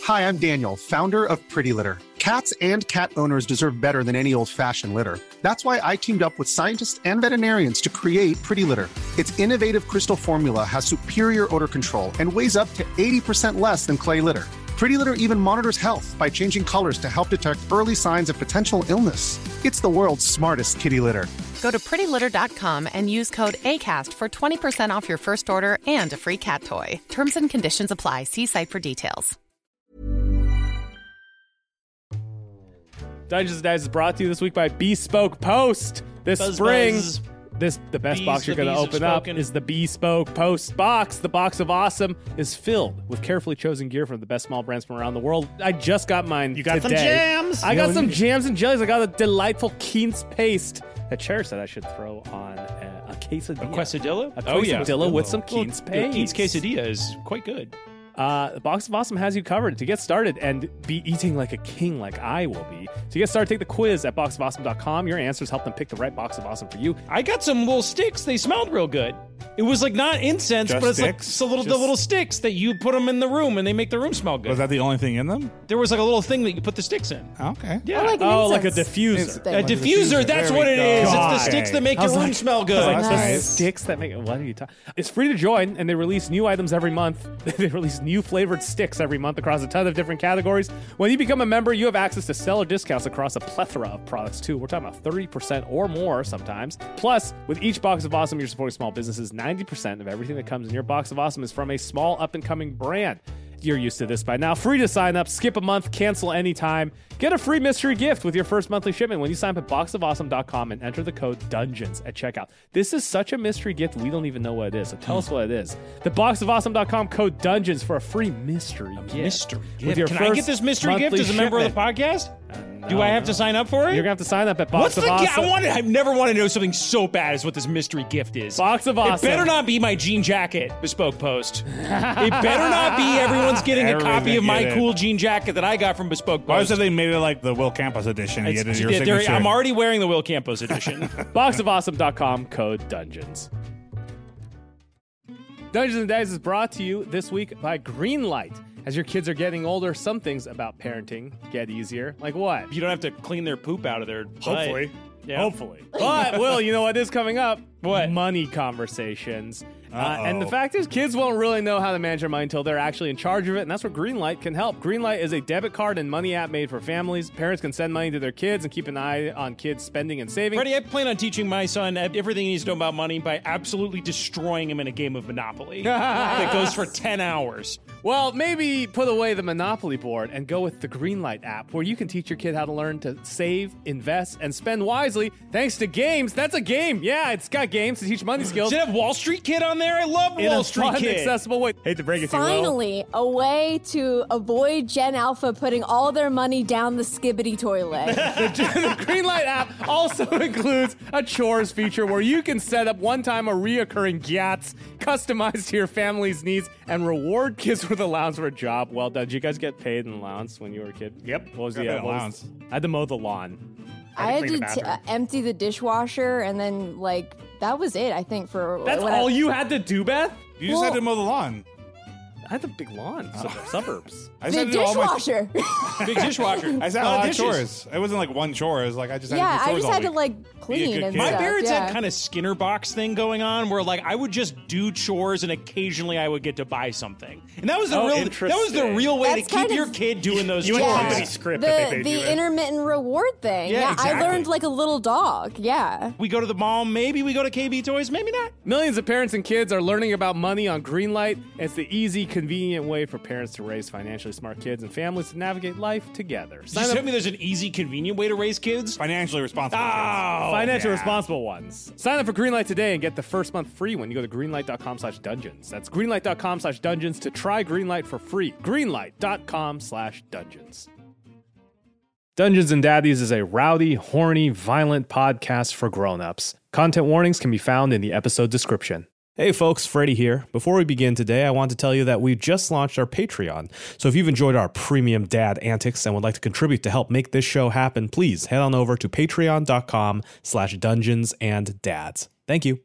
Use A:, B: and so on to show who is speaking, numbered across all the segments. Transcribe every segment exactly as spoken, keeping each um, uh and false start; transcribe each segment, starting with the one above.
A: Hi, I'm Daniel, founder of Pretty Litter. Cats and cat owners deserve better than any old-fashioned litter. That's why I teamed up with scientists and veterinarians to create Pretty Litter. Its innovative crystal formula has superior odor control and weighs up to eighty percent less than clay litter. Pretty Litter even monitors health by changing colors to help detect early signs of potential illness. It's the world's smartest kitty litter.
B: Go to pretty litter dot com and use code ACAST for twenty percent off your first order and a free cat toy. Terms and conditions apply. See site for details.
C: Dungeons and Dice is brought to you this week by Bespoke Post. This
D: Buzz,
C: spring,
D: buzz.
C: this the best
D: Bees,
C: box you're
D: the
C: going to
D: bees
C: open
D: have
C: up
D: spoken.
C: is the Bespoke Post box. The box of awesome is filled with carefully chosen gear from the best small brands from around the world. I just got mine.
D: You got
C: today.
D: some jams.
C: I
D: You
C: got
D: know,
C: some
D: you-
C: jams and jellies. I got a delightful Keen's paste that Cher said I should throw on a, a quesadilla.
D: A quesadilla?
C: A
D: Oh, yeah.
C: quesadilla with some
D: Well,
C: Keen's
D: the
C: paste.
D: Keen's quesadilla is quite good.
C: Uh, the Box of Awesome has you covered to get started and be eating like a king like I will be. To get started, take the quiz at box of awesome dot com. Your answers help them pick the right Box of Awesome for you.
D: I got some little sticks. They smelled real good. It was like not incense,
E: Just
D: but it's
E: sticks?
D: like so little the
E: Just-
D: little sticks that you put them in the room and they make the room smell good.
E: Was that the only thing in them?
D: There was like a little thing that you put the sticks in.
E: Okay.
D: Yeah.
F: Oh, like an
C: Oh, like a
F: incense
C: diffuser.
F: thing.
D: A diffuser, that's
E: There
D: what
E: we
D: it
E: go.
D: is. It's
C: God.
D: the sticks that make
C: I
D: your
C: was
D: room
C: like-
D: smell
C: I was
D: good.
C: like, the
F: Nice.
C: sticks that make what are you talking? It's free to join, and they release new items every month. They release new flavored sticks every month across a ton of different categories. When you become a member, you have access to seller discounts across a plethora of products too. We're talking about thirty percent or more sometimes. Plus, with each Box of Awesome, you're supporting small businesses. ninety percent of everything that comes in your Box of Awesome is from a small up and coming brand. You're used to this by now. Free to sign up, skip a month, cancel anytime. Get a free mystery gift with your first monthly shipment when you sign up at box of awesome dot com and enter the code DUNGEONS at checkout. This is such a mystery gift, we don't even know what it is. So tell us what it is. The box of awesome dot com code DUNGEONS for a free mystery gift.
D: Mystery
C: With
D: gift.
C: your
D: Can I
C: first
D: get this mystery gift
C: monthly
D: as a member of the
C: shipment.
D: podcast?
C: Uh,
D: Do
C: no,
D: I have
C: no.
D: to sign up for it?
C: You're going to have to sign up at Box
D: What's
C: of
D: the gift?
C: Awesome.
D: I want. I've never wanted to know something so bad as what this mystery gift is.
C: Box of Awesome.
D: It better not be my jean jacket, Bespoke Post. It better not be everyone's getting a
E: Everyone's
D: copy of
E: gonna
D: my
E: get it.
D: cool jean jacket that I got from Bespoke
E: Why
D: Post.
E: said they made it like the Will Campos edition? You
D: It's-
E: get your
D: yeah, there-
E: signature.
D: I'm already wearing the Will Campos edition.
C: box of awesome dot com code DUNGEONS. Dungeons and Dice is brought to you this week by Greenlight. As your kids are getting older, some things about parenting get easier. Like what?
D: You don't have to clean their poop out of their butt.
C: Hopefully.
D: Yeah.
C: Hopefully. But, Will, you know what is coming up?
D: What?
C: Money conversations. Uh,
E: Uh-oh.
C: and the fact is, kids won't really know how to manage their money until they're actually in charge of it, and that's where Greenlight can help. Greenlight is a debit card and money app made for families. Parents can send money to their kids and keep an eye on kids' spending and saving.
D: Freddie, I plan on teaching my son everything he needs to know about money by absolutely destroying him in a game of Monopoly that goes for ten hours.
C: Well, maybe put away the Monopoly board and go with the Greenlight app, where you can teach your kid how to learn to save, invest, and spend wisely thanks to games. That's a game. Yeah, it's got games to teach money skills.
D: Does it have Wall Street Kid on there? I love
C: in
D: Wall
C: a
D: Street
C: fun,
D: Kid.
C: accessible way. Hate to break it to you, Will.
F: Finally, a way to avoid Gen Alpha putting all their money down the skibbity toilet.
C: The Greenlight app also includes a chores feature where you can set up one-time or reoccurring gyats customized to your family's needs and reward kids with allowance for a job well done. Did you guys get paid an allowance when you were a kid?
E: Yep.
C: What was
E: Got
C: the
E: paid
C: uh, what was-
E: allowance.
C: I had to mow the lawn.
F: I had
C: clean
F: to
C: the
F: t-
C: bathroom.
F: uh, empty the dishwasher, and then like that was it. I think for
C: That's
F: when I-
C: all you had to do, Beth?
E: You just
F: Well-
E: had to mow the lawn.
C: I had the big lawn, sub- suburbs.
E: I just had
F: the
E: to do all my-
F: dishwasher.
D: Big dishwasher.
E: I just had
D: A
E: a
D: lot
E: lot
D: of
E: of
D: dishes.
E: chores. It wasn't like one chore. It was like I just had to
F: yeah,
E: do
F: I
E: chores
F: just
E: all
F: had to
E: week.
F: like clean
E: good
F: and
E: kid.
D: My
F: stuff.
D: parents
F: yeah.
D: had kind of Skinner box thing going on where like I would just do chores and occasionally I would get to buy something. And that was the
C: Oh,
D: real that was the
C: interesting.
D: real way
F: That's
D: to keep
F: kind
D: your
F: of-
D: kid doing those
C: You
D: chores.
C: went
F: Yeah.
C: company script that
F: the
C: they paid
F: the
C: you in.
F: intermittent reward thing.
D: Yeah,
F: I
D: exactly.
F: learned like a little dog. Yeah.
D: We go to the mall, maybe we go to K B Toys, maybe not.
C: Millions of parents and kids are learning about money on Greenlight. It's the easy, convenient way for parents to raise financially smart kids and families to navigate life together.
D: Did
C: Sign
D: you
C: up
D: tell me there's an easy, convenient way to raise kids?
E: Financially responsible. kids.
D: Oh,
C: financially
E: yeah.
C: responsible ones. Sign up for Greenlight today and get the first month free when you go to greenlight.com slash dungeons. That's greenlight.com slash dungeons to try Greenlight for free. Greenlight.com slash dungeons. Dungeons and Daddies is a rowdy, horny, violent podcast for grown-ups. Content warnings can be found in the episode description. Hey folks, Freddie here. Before we begin today, I want to tell you that we've just launched our Patreon. So if you've enjoyed our premium dad antics and would like to contribute to help make this show happen, please head on over to patreon.com slash dungeons and dads. Thank you.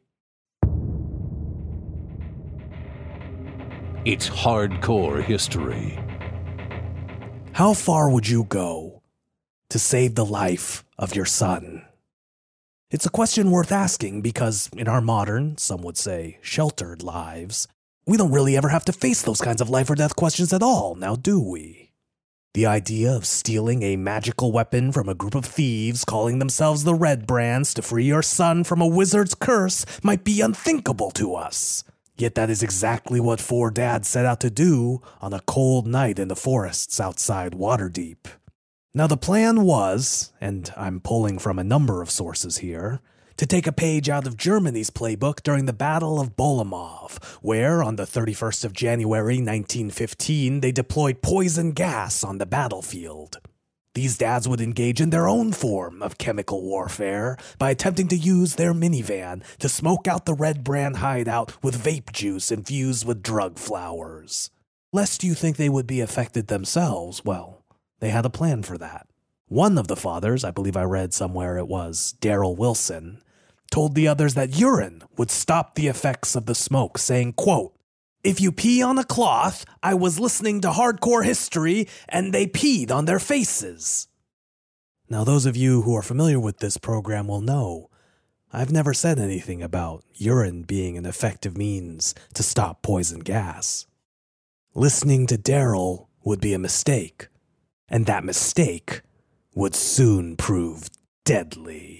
G: It's hardcore history. How far would you go to save the life of your son? It's a question worth asking because in our modern, some would say sheltered lives, we don't really ever have to face those kinds of life or death questions at all, now do we? The idea of stealing a magical weapon from a group of thieves calling themselves the Red Brands to free your son from a wizard's curse might be unthinkable to us. Yet that is exactly what four dads set out to do on a cold night in the forests outside Waterdeep. Now the plan was, and I'm pulling from a number of sources here, to take a page out of Germany's playbook during the Battle of Bolimov, where on the thirty-first of January nineteen fifteen they deployed poison gas on the battlefield. These dads would engage in their own form of chemical warfare by attempting to use their minivan to smoke out the Red Brand hideout with vape juice infused with drug flowers. Lest you think they would be affected themselves, well, they had a plan for that. One of the fathers, I believe I read somewhere it was Daryl Wilson, told the others that urine would stop the effects of the smoke, saying, quote, "If you pee on a cloth, I was listening to hardcore history and they peed on their faces." Now, those of you who are familiar with this program will know I've never said anything about urine being an effective means to stop poison gas. Listening to Daryl would be a mistake, and that mistake would soon prove deadly.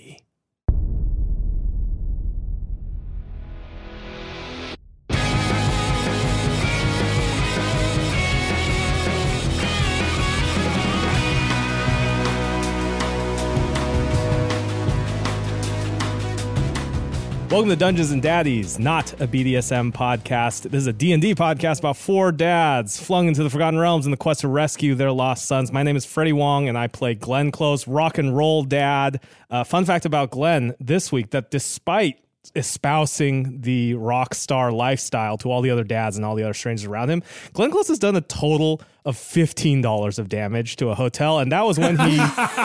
C: Welcome to Dungeons and Daddies, not a B D S M podcast. This is a D and D podcast about four dads flung into the Forgotten Realms in the quest to rescue their lost sons. My name is Freddie Wong, and I play Glenn Close, rock and roll dad. Uh, fun fact about Glenn this week, that despite espousing the rock star lifestyle to all the other dads and all the other strangers around him, Glenn Close has done a total of fifteen dollars of damage to a hotel, and that was when he...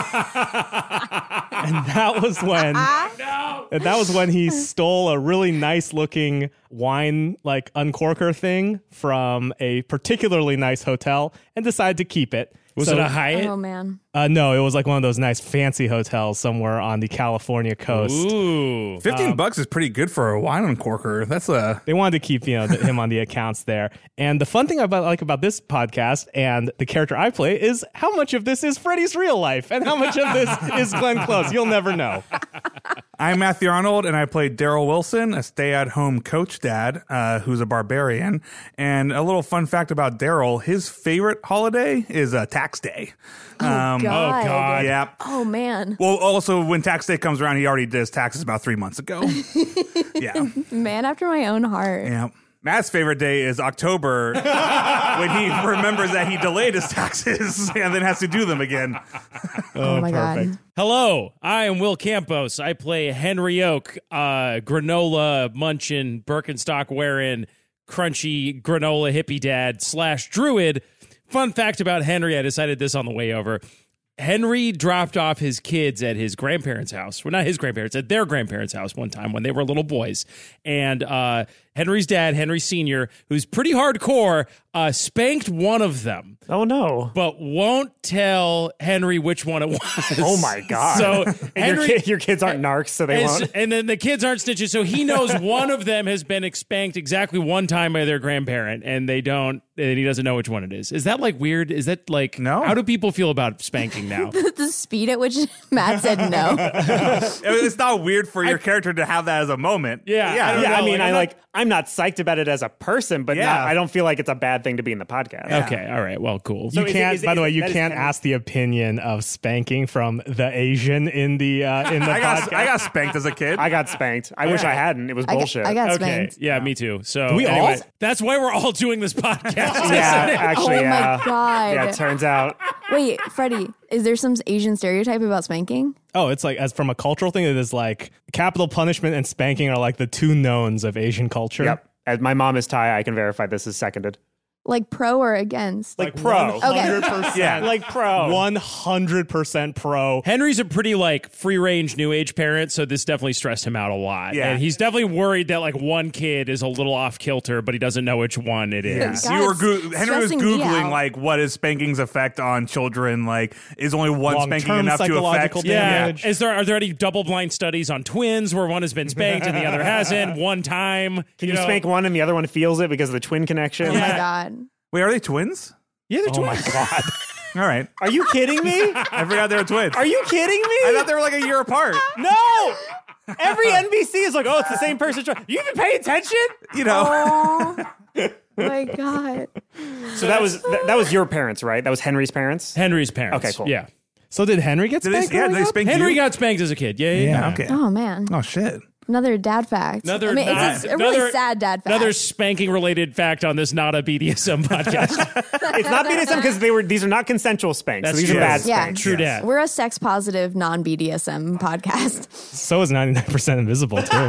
C: and that was when... no. And that was when he stole a really nice-looking wine, like, uncorker thing from a particularly nice hotel and decided to keep it.
D: Was
C: so,
D: it a Hyatt?
F: Oh, man.
C: Uh, no, it was like one of those nice fancy hotels somewhere on the California coast.
D: Ooh.
E: Fifteen
C: Um,
E: bucks is pretty good for a wine uncorker. That's a
C: They wanted to keep, you know, the, him on the accounts there. And the fun thing about like about this podcast and the character I play is how much of this is Freddie's real life and how much of this is Glenn Close. You'll never know.
E: I'm Matthew Arnold, and I play Daryl Wilson, a stay-at-home coach dad uh, who's a barbarian. And a little fun fact about Daryl, his favorite holiday is uh, tax day.
F: Oh,
E: Um,
F: God.
D: oh, God.
E: Yeah.
F: Oh, man.
E: Well, also, when tax day comes around, he already did his taxes about three months ago. Yeah.
F: Man after my own heart.
E: Yeah. Matt's favorite day is October when he remembers that he delayed his taxes and then has to do them again.
F: Oh, my God.
D: Hello, I am Will Campos. I play Henry Oak, uh, granola munchin, Birkenstock wearing, crunchy granola hippie dad slash druid. Fun fact about Henry, I decided this on the way over. Henry dropped off his kids at his grandparents' house. Well, not his grandparents, at their grandparents' house one time when they were little boys. And uh, Henry's dad, Henry Senior, who's pretty hardcore, uh, spanked one of them.
H: Oh, no.
D: But won't tell Henry which one it was.
H: Oh, my God.
D: So
H: And
D: Henry,
H: your, kid, your kids aren't narcs, so they
D: and,
H: won't.
D: and then the kids aren't snitches, so he knows one of them has been spanked exactly one time by their grandparent, and they don't, and he doesn't know which one it is. Is that like weird? Is that like,
E: No.
D: How do people feel about spanking now?
F: The speed at which Matt said no.
E: It's not weird for your character to have that as a moment.
D: Yeah,
E: Yeah.
D: I don't
H: Yeah,
D: know,
H: I mean,
D: like,
H: I
D: I'm
H: like. I'm not psyched about it as a person, but
E: Yeah.
H: not, I don't feel like it's a bad thing to be in the podcast.
D: Okay, all right, well, cool.
H: So
C: You
H: is it-
C: can't,
H: is it-
C: by the
H: is
C: way,
H: it-
C: you
H: that is
C: can't
H: kind of-
C: ask the opinion of spanking from the Asian in the uh, in the
E: I got
C: podcast.
E: I got spanked as a kid.
H: I got spanked. I wish I hadn't. It was
F: I got,
H: bullshit.
F: I got
D: Okay,
F: spanked.
D: yeah, me too. So
C: we all-
D: anyway, that's why we're all doing this podcast.
H: yeah,
D: isn't it?
H: actually,
F: Oh, my
H: yeah.
F: God.
H: Yeah, it turns out.
F: Wait, Freddie, is there some Asian stereotype about spanking?
C: Oh, it's like, as from a cultural thing, it is like capital punishment and spanking are like the two knowns of Asian culture.
H: Yep. As my mom is Thai, I can verify this is seconded.
F: Like pro or against?
H: Like pro.
F: Okay.
I: one hundred percent.
H: Yeah, like pro.
I: one hundred percent pro.
D: Henry's a pretty like free range new age parent, so this definitely stressed him out a lot.
E: Yeah.
D: And he's definitely worried that like one kid is a little off kilter, but he doesn't know which one it is.
F: God,
E: you were
F: it's
E: go- Henry was
F: stressing me
E: googling
F: out.
E: like what is spanking's effect on children? Like, is only one
I: Long-term
E: spanking enough to
I: psychological
E: affect?
D: Yeah.
I: damage.
D: Is there are there any double blind studies on twins where one has been spanked and the other hasn't? One time.
H: Can you,
D: know?
H: spank one and the other one feels it because of the twin connection?
F: Oh my God.
E: Wait, are they twins?
D: Yeah, they're
I: Oh my
D: twins.
I: god.
E: All right,
H: Are you kidding me?
E: I forgot they were twins.
H: Are you kidding me?
E: I thought they were like a year apart.
H: No. Every N B C is like, oh, it's the same person. You even pay attention?
E: You know,
F: Oh my God.
H: So that was that, that was your parents, right? That was Henry's parents.
D: Henry's parents.
H: Okay, cool.
D: Yeah.
I: So did Henry get
E: did they,
I: spanked?
E: yeah,
I: growing
E: did they
I: up?
E: spank
D: Henry
E: you?
D: got spanked as a kid. Yeah, yeah, yeah.
E: Yeah, okay.
F: Oh man.
E: Oh shit.
F: Another dad fact.
D: Another
F: I mean,
D: not-
F: it's a, a really
D: another-
F: sad dad fact.
D: Another spanking related fact on this not a B D S M podcast.
H: It's not B D S M because they were these are not consensual spanks.
D: That's
H: so these
D: true.
H: are bad
F: Yeah.
H: spanks.
D: True dad.
F: We're a sex positive non B D S M podcast.
I: So is ninety-nine percent invisible too.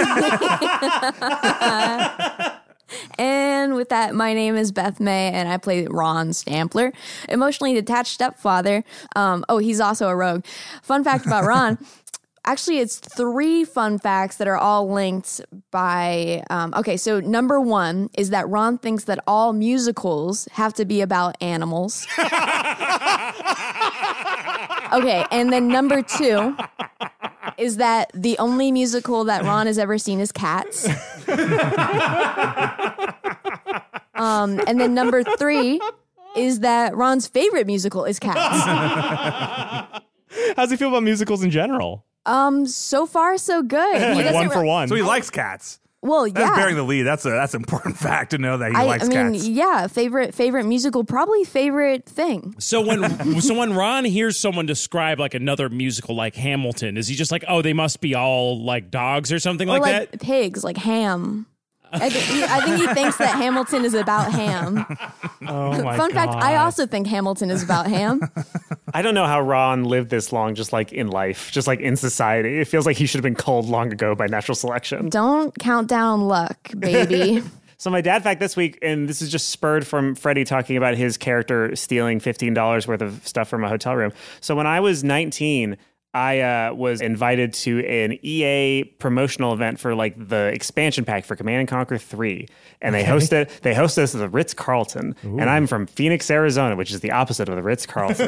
F: And with that, my name is Beth May, and I play Ron Stampler, emotionally detached stepfather. Um, oh, he's also a rogue. Fun fact about Ron. Actually, it's three fun facts that are all linked by. Um, okay, so number one is that Ron thinks that all musicals have to be about animals. Okay, and then number two is that the only musical that Ron has ever seen is Cats. um, and then number three is that Ron's favorite musical is Cats.
I: How's he feel about musicals in general?
F: Um, so far so good. He
I: Like
F: doesn't
I: one for
F: re-
I: one.
E: So he likes cats.
F: Well,
E: That's
F: yeah.
E: bearing the lead. That's a that's an important fact to know that he
F: I,
E: likes
F: I mean,
E: cats.
F: yeah, favorite favorite musical, probably favorite thing.
D: So when so when Ron hears someone describe like another musical like Hamilton, is he just like, oh, they must be all like dogs or something
F: Or
D: like,
F: like
D: that?
F: pigs, like ham. I, th- he, I think he thinks that Hamilton is about ham.
I: Oh my
F: Fun
I: god.
F: fact, I also think Hamilton is about ham.
H: I don't know how Ron lived this long, just like in life, just like in society. It feels like he should have been culled long ago by natural selection.
F: Don't count down luck, baby.
H: So my dad fact this week, and this is just spurred from Freddie talking about his character stealing fifteen dollars worth of stuff from a hotel room. So when I was nineteen, I uh, was invited to an E A promotional event for like the expansion pack for Command and Conquer three, and they hosted they hosted us at the Ritz Carlton, and I'm from Phoenix, Arizona, which is the opposite of the Ritz Carlton.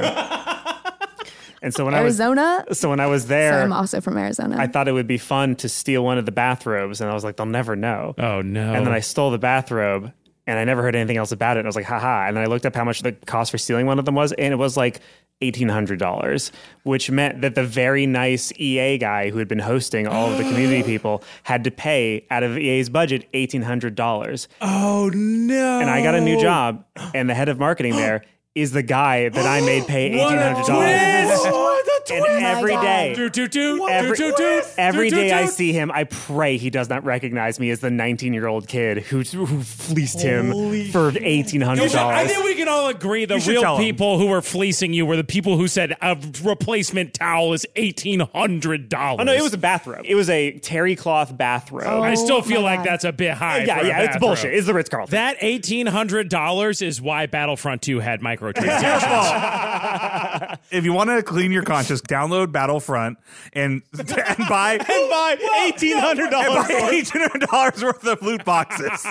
H: And so when
F: Arizona?
H: I was so when I was
F: So
H: there,
F: I'm also from Arizona.
H: I thought it would be fun to steal one of the bathrobes, and I was like, they'll never know.
D: Oh no.
H: And then I stole the bathrobe, and I never heard anything else about it. And I was like, haha. And then I looked up how much the cost for stealing one of them was, and it was like eighteen hundred dollars, which meant that the very nice E A guy who had been hosting all of the community people had to pay out of E A's budget eighteen hundred dollars.
D: Oh no.
H: And I got a new job, and the head of marketing there is the guy that I made pay eighteen hundred dollars. And every
F: God.
H: day,
D: Do, do, do,
H: every,
D: do, do, do,
H: every
D: do,
H: day
D: do,
H: I
D: do.
H: see him, I pray he does not recognize me as the nineteen-year-old kid who, who fleeced him for eighteen hundred
D: I
H: dollars.
D: think we can all agree the
E: You should
D: real
E: tell him.
D: people who were fleecing you were the people who said a replacement towel is eighteen hundred dollars.
H: Oh no, it was a bathrobe. It was a terry cloth bathrobe.
F: Oh,
D: I still feel
F: my
D: like
F: God.
D: that's a bit high.
H: yeah,
D: for a
H: yeah, it's
D: bathrobe.
H: bullshit. It's the Ritz Carlton.
D: That eighteen hundred dollars is why Battlefront two had microtransactions.
E: If you want to clean your conscience, download Battlefront and, and buy
I: and buy eighteen hundred
E: and
I: dollars.
E: buy eighteen hundred dollars worth of loot boxes.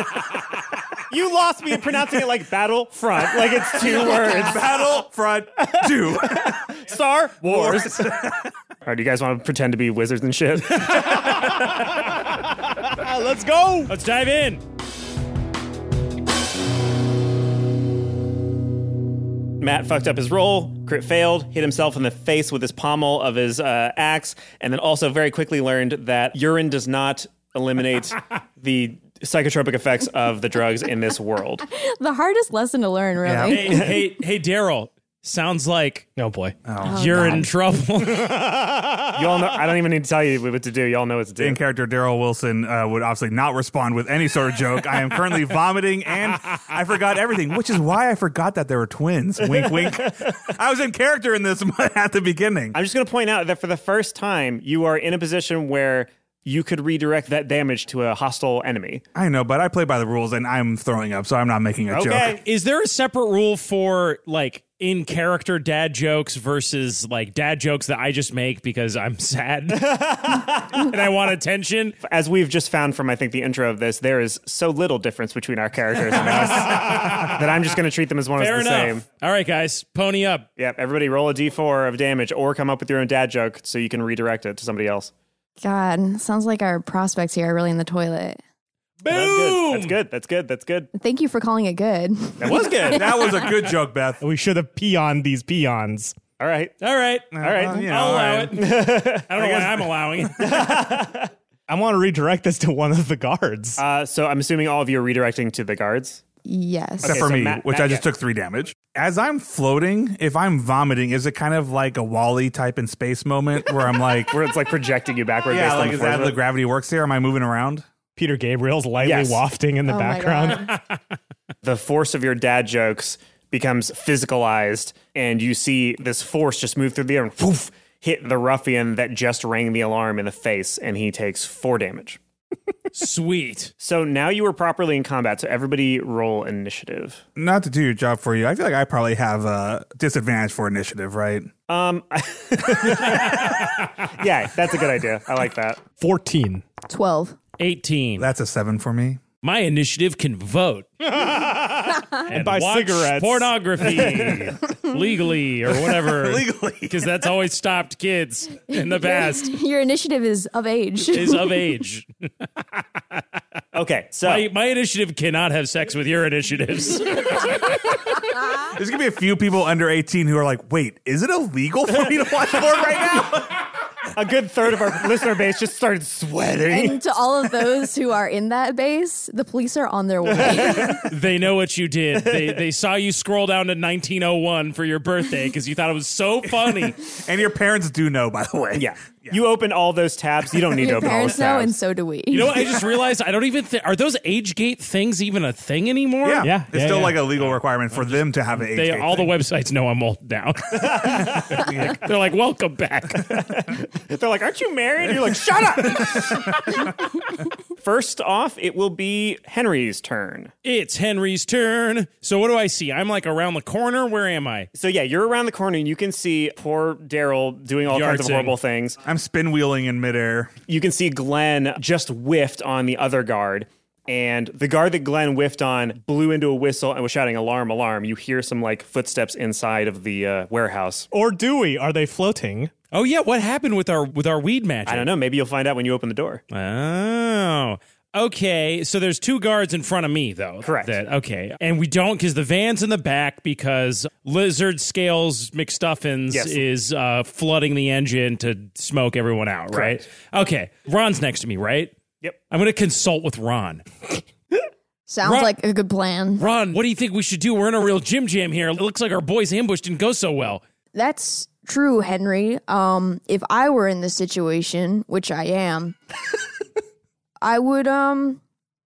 H: You lost me in pronouncing it like Battlefront, like it's two words.
E: Battlefront two.
H: Star Wars. All right, do you guys want to pretend to be wizards and shit?
I: Let's go.
D: Let's dive in.
H: Matt fucked up his roll, crit failed, hit himself in the face with his pommel of his uh, axe, and then also very quickly learned that urine does not eliminate the psychotropic effects of the drugs in this world.
F: the hardest lesson to learn, really.
D: Hey, hey, hey, Daryl. Sounds like
I: Oh boy.
D: you're in trouble.
H: You all know, I don't even need to tell you what to do. You all know what to do.
E: In character, Daryl Wilson uh, would obviously not respond with any sort of joke. I am currently vomiting, and I forgot everything, which is why I forgot that they were twins. Wink, wink. I was in character in this at the beginning.
H: I'm just going to point out that for the first time, you are in a position where you could redirect that damage to a hostile enemy.
E: I know, but I play by the rules, and I'm throwing up, so I'm not making a
H: Okay.
E: joke.
D: Is there a separate rule for like in character dad jokes versus like dad jokes that I just make because I'm sad and I want attention?
H: As we've just found from, I think, the intro of this, there is so little difference between our characters and us that I'm just going to treat them as one
D: Fair
H: as the
D: enough.
H: same.
D: All right, guys, pony up.
H: Yep, everybody roll a d four of damage or come up with your own dad joke so you can redirect it to somebody else.
F: God, sounds like our prospects here are really in the toilet.
D: Boom!
H: That's good. That's good. That's good.
F: Thank you for calling it good.
H: That was good.
E: That was a good joke, Beth.
I: We should have peoned these peons.
H: All right.
D: All right.
H: All right.
E: Well, you know,
D: I'll
E: all
D: allow
E: right.
D: it. I don't know why I'm allowing it.
I: I want to redirect this to one of the guards.
H: Uh, so I'm assuming all of you are redirecting to the guards.
F: Yes.
E: Except
H: Okay,
E: for
H: so
E: me,
H: Matt-
E: which
H: Matt
E: I just
H: get-
E: took three damage. As I'm floating, if I'm vomiting, is it kind of like a Wall-E type in space moment where I'm like,
H: Where it's like projecting you backward
E: yeah,
H: based
E: like
H: on
E: is
H: the
E: that how
H: force.
E: the gravity works here? Am I moving around?
I: Peter Gabriel's lightly
H: Yes.
I: wafting in the
F: Oh my
I: background.
F: God.
H: The force of your dad jokes becomes physicalized, and you see this force just move through the air and poof, hit the ruffian that just rang the alarm in the face, and he takes four damage.
D: Sweet.
H: So now you are properly in combat, so everybody roll initiative.
E: Not to do your job for you. I feel like I probably have a disadvantage for initiative, right?
H: Um, yeah, that's a good idea. I like that.
I: fourteen.
F: twelve.
D: eighteen.
E: That's a seven for me.
D: My initiative can vote. and
I: buy
D: watch
I: cigarettes.
D: pornography legally or whatever.
E: Legally.
D: Because that's always stopped kids in the past.
F: Your initiative is of age.
D: Is of age.
H: Okay, so
D: My, my initiative cannot have sex with your initiatives.
E: There's going to be a few people under eighteen who are like, wait, is it illegal for me to watch porn right now?
H: a good third of our listener base just started sweating.
F: And to all of those who are in that base, the police are on their way.
D: They know what you did. They they saw you scroll down to nineteen oh one for your birthday because you thought it was so funny.
E: And your parents do know, by the way.
H: Yeah. You open all those tabs. You don't need to
F: Your
H: open all
F: parents
H: those
F: know,
H: tabs.
F: and so do we.
D: You know what? I just realized I don't even think are those age gate things even a thing anymore?
E: Yeah.
I: Yeah,
E: It's
I: yeah,
E: still
I: yeah.
E: like a legal requirement for them to have an age
D: They,
E: gate
D: all
E: thing.
D: the websites know I'm old now. They're like, welcome back.
H: They're like, aren't you married? You're like, shut up. First off, it will be Henry's turn.
D: It's Henry's turn. So what do I see? I'm like around the corner. Where am I?
H: So yeah, you're around the corner and you can see poor Daryl doing all kinds of
D: Yartzing.
H: horrible things.
E: I'm spin wheeling in midair.
H: You can see Glenn just whiffed on the other guard. And the guard that Glenn whiffed on blew into a whistle and was shouting, alarm, alarm. You hear some like footsteps inside of the uh, warehouse.
I: Or do we? Are they floating?
D: Oh yeah, what happened with our with our weed magic?
H: I don't know. Maybe you'll find out when you open the door.
D: Oh. Okay, so there's two guards in front of me, though.
H: Correct.
D: That, okay, and we don't because the van's in the back because Lizard Scales McStuffins
H: Yes.
D: is uh, flooding the engine to smoke everyone out,
H: Correct.
D: right? Okay, Ron's next to me, right?
H: Yep.
D: I'm going to consult with Ron.
F: Sounds
D: Ron-
F: like a good plan.
D: Ron, what do you think we should do? We're in a real Jim Jam here. It looks like our boys' ambush didn't go so well.
F: That's true, Henry. Um, if I were in this situation, which I am, I would, um,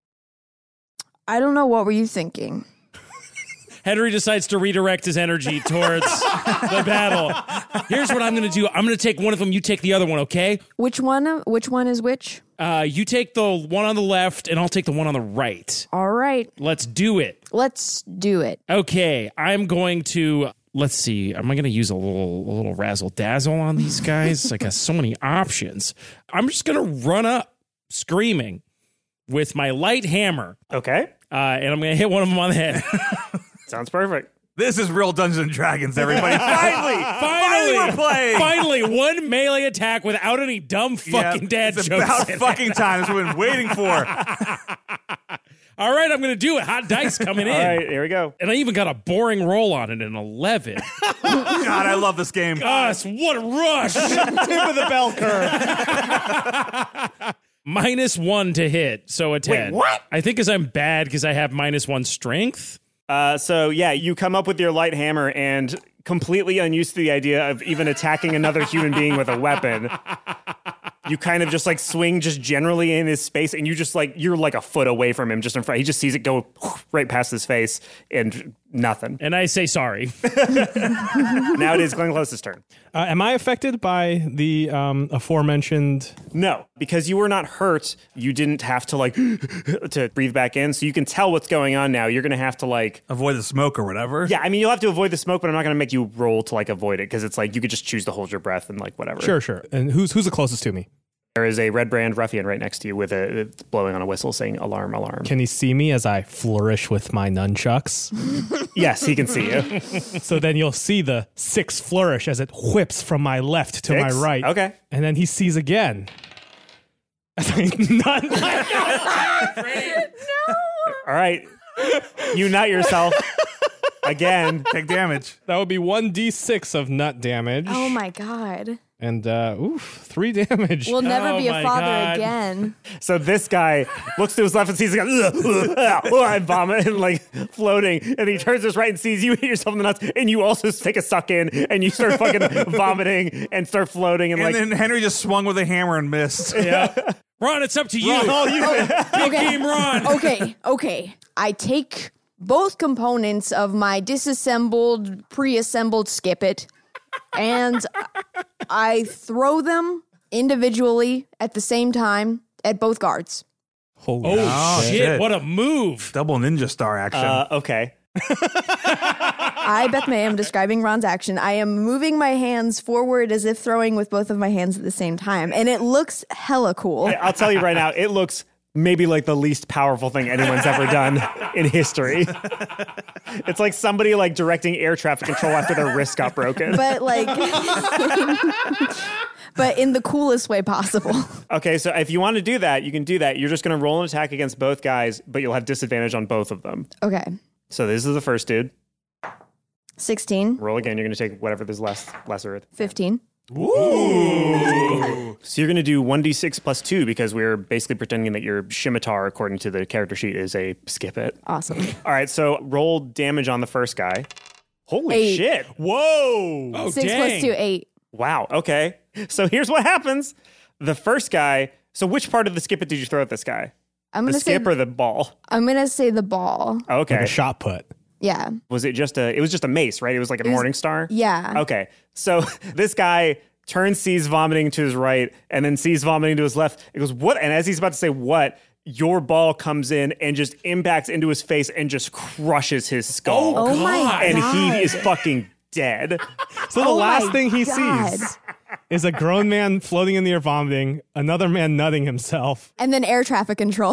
F: I don't know, what were you thinking?
D: Henry decides to redirect his energy towards the battle. Here's what I'm going to do. I'm going to take one of them. You take the other one, okay?
F: Which one, which one is which?
D: Uh, you take the one on the left, and I'll take the one on the right.
F: All right,
D: Let's do it.
F: let's do it.
D: Okay, I'm going to. Let's see. Am I going to use a little, a little razzle dazzle on these guys? I got so many options. I'm just going to run up, screaming, with my light hammer,
H: Okay.
D: uh, and I'm going to hit one of them on the head.
H: Sounds perfect.
E: This is real Dungeons and Dragons, everybody. Finally!
D: Finally,
E: we're playing!
D: finally, one melee attack without any dumb fucking
E: Yep,
D: dad
E: it's
D: jokes.
E: about
D: in it.
E: fucking time. That's what we've been waiting for.
D: All right, I'm going to do it. Hot dice coming in.
H: All right, here we go.
D: And I even got a boring roll on it, an eleven.
E: God, I love this game.
D: Gosh, what a rush!
I: Tip of the bell curve.
D: Minus one to hit, so a ten.
H: what?
D: I think because I'm bad because I have minus one strength.
H: Uh, so yeah, you come up with your light hammer and completely unused to the idea of even attacking another human being with a weapon. You kind of just like swing just generally in his space, and you just like you're like a foot away from him, just in front. He just sees it go right past his face and Nothing.
D: And I say sorry.
H: Now it is Glenn Close's turn.
I: Uh, am I affected by the um, aforementioned?
H: No, because you were not hurt. You didn't have to like to breathe back in, so you can tell what's going on now. You're going to have to like
E: Avoid the smoke or whatever.
H: yeah. I mean, you'll have to avoid the smoke, but I'm not going to make you roll to like avoid it because it's like you could just choose to hold your breath and like whatever.
I: Sure, sure. And who's who's the closest to me?
H: There is a red brand ruffian right next to you with a it's blowing on a whistle saying alarm, alarm.
I: Can he see me as I flourish with my nunchucks?
H: Yes, he can see you.
I: So then you'll see the six flourish as it whips from my left to
H: Six?
I: my right.
H: Okay.
I: And then he sees again. As I nut
H: All right. You nut yourself again.
E: Take damage.
I: That would be one d six of nut damage.
F: Oh my God.
I: And, uh, oof, three damage.
F: We'll never
D: Oh
F: be a
D: my
F: father
D: God.
F: again.
H: So this guy looks to his left and sees the guy and vomit and like floating, and he turns to his right and sees you hit yourself in the nuts, and you also take a suck in, and you start fucking vomiting and start floating and,
E: And
H: like.
E: then Henry just swung with a hammer and missed.
D: Yeah. Ron, it's up to you. Big game Ron.
F: Okay, okay. I take both components of my disassembled, pre-assembled skip it, and I throw them individually at the same time at both guards.
I: Holy
D: Oh,
E: Oh,
D: shit.
E: shit.
D: What a move.
E: Double ninja star action.
H: Uh, okay.
F: I, Beth May, am describing Ron's action. I am moving my hands forward as if throwing with both of my hands at the same time, and it looks hella cool.
H: I'll tell you right now, it looks maybe like the least powerful thing anyone's ever done in history. It's like somebody like directing air traffic control after their wrist got broken.
F: But like, but in the coolest way possible.
H: Okay, so if you want to do that, you can do that. You're just going to roll an attack against both guys, but you'll have disadvantage on both of them.
F: Okay,
H: So this is the first dude.
F: sixteen,
H: Roll again. You're going to take whatever this less lesser.
F: fifteen.
H: So you're going to do one d six plus two because we're basically pretending that your scimitar, according to the character sheet, is a skip it.
F: Awesome.
H: All right, so roll damage on the first guy. Holy
F: Eight.
H: shit. Whoa.
D: Oh,
F: Six
D: dang.
F: plus two, eight.
H: Wow. Okay. So here's what happens. The first guy. So which part of the skip it did you throw at this guy?
F: I'm
H: The
F: gonna say
H: skip or the ball?
F: I'm gonna say the ball.
H: Okay.
I: Like a shot put.
F: Yeah.
H: Was it just a? It was just a mace, right? It was like a
F: was-
H: morning star.
F: Yeah.
H: Okay. So this guy turns, sees vomiting to his right, and then sees vomiting to his left. He goes, "What?" And as he's about to say "what," your ball comes in and just impacts into his face and just crushes his skull.
F: Oh my God.
H: And he is fucking dead.
I: So the
F: Oh
I: last
F: my
I: thing he
F: God.
I: sees is a grown man floating in the air vomiting, another man nutting himself.
F: And then air traffic control.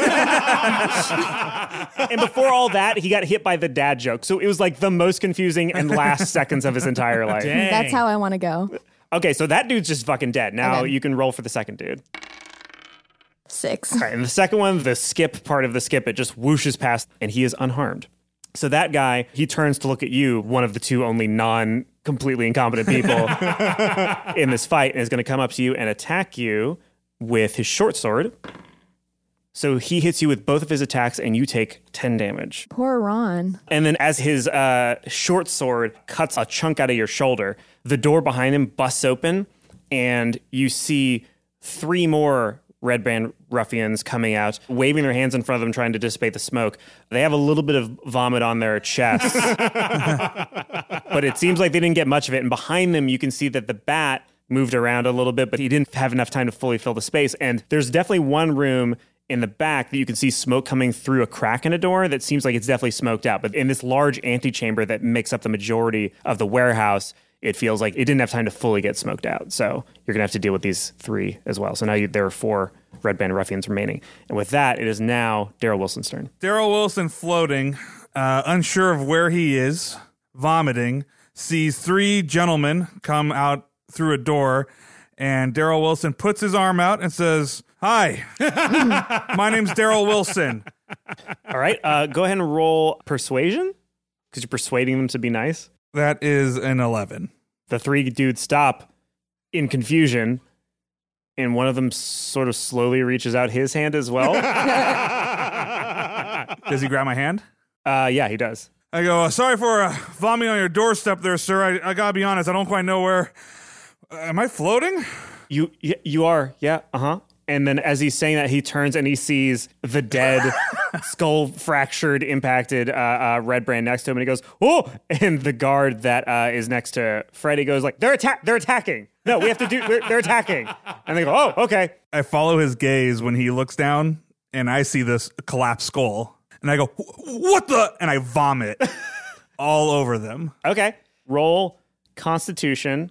H: And before all that, he got hit by the dad joke. So it was like the most confusing and last seconds of his entire life.
D: Dang.
F: That's how I want to go.
H: Okay, so that dude's just fucking dead. Now
F: Okay.
H: you can roll for the second dude.
F: Six.
H: All right, and the second one, the skip part of the skip, it just whooshes past, and he is unharmed. So that guy, he turns to look at you, one of the two only non completely incompetent people in this fight, and is going to come up to you and attack you with his short sword. So he hits you with both of his attacks, and you take ten damage.
F: Poor Ron.
H: And then as his uh, short sword cuts a chunk out of your shoulder, the door behind him busts open, and you see three more Red Band ruffians coming out, waving their hands in front of them, trying to dissipate the smoke. They have a little bit of vomit on their chests, but it seems like they didn't get much of it. And behind them, you can see that the bat moved around a little bit, but he didn't have enough time to fully fill the space. And there's definitely one room in the back that you can see smoke coming through a crack in a door that seems like it's definitely smoked out. But in this large antechamber that makes up the majority of the warehouse, it feels like it didn't have time to fully get smoked out. So you're going to have to deal with these three as well. So now you, there are four Red Band ruffians remaining. And with that, it is now Daryl Wilson's turn.
E: Daryl Wilson floating, uh, unsure of where he is, vomiting, sees three gentlemen come out through a door, and Daryl Wilson puts his arm out and says, "Hi, my name's Daryl Wilson."
H: All right, uh, go ahead and roll persuasion because you're persuading them to be nice.
E: That is an eleven.
H: The three dudes stop in confusion, and one of them sort of slowly reaches out his hand as well.
E: Does he grab my hand?
H: Uh, yeah, he does.
E: I go, uh, sorry for uh, vomiting on your doorstep there, sir. I, I gotta be honest, I don't quite know where. Uh, am I floating?
H: You y- you are, yeah, uh-huh. And then as he's saying that, he turns and he sees the dead skull fractured, impacted uh, uh, Red Brand next to him, and he goes, "Oh!" And the guard that uh, is next to Freddy goes like, "They're attack, they're attacking. No, we have to do. They're, they're attacking." And they go, "Oh, okay."
E: I follow his gaze when he looks down, and I see this collapsed skull, and I go, "What the?" And I vomit all over them.
H: Okay, roll Constitution.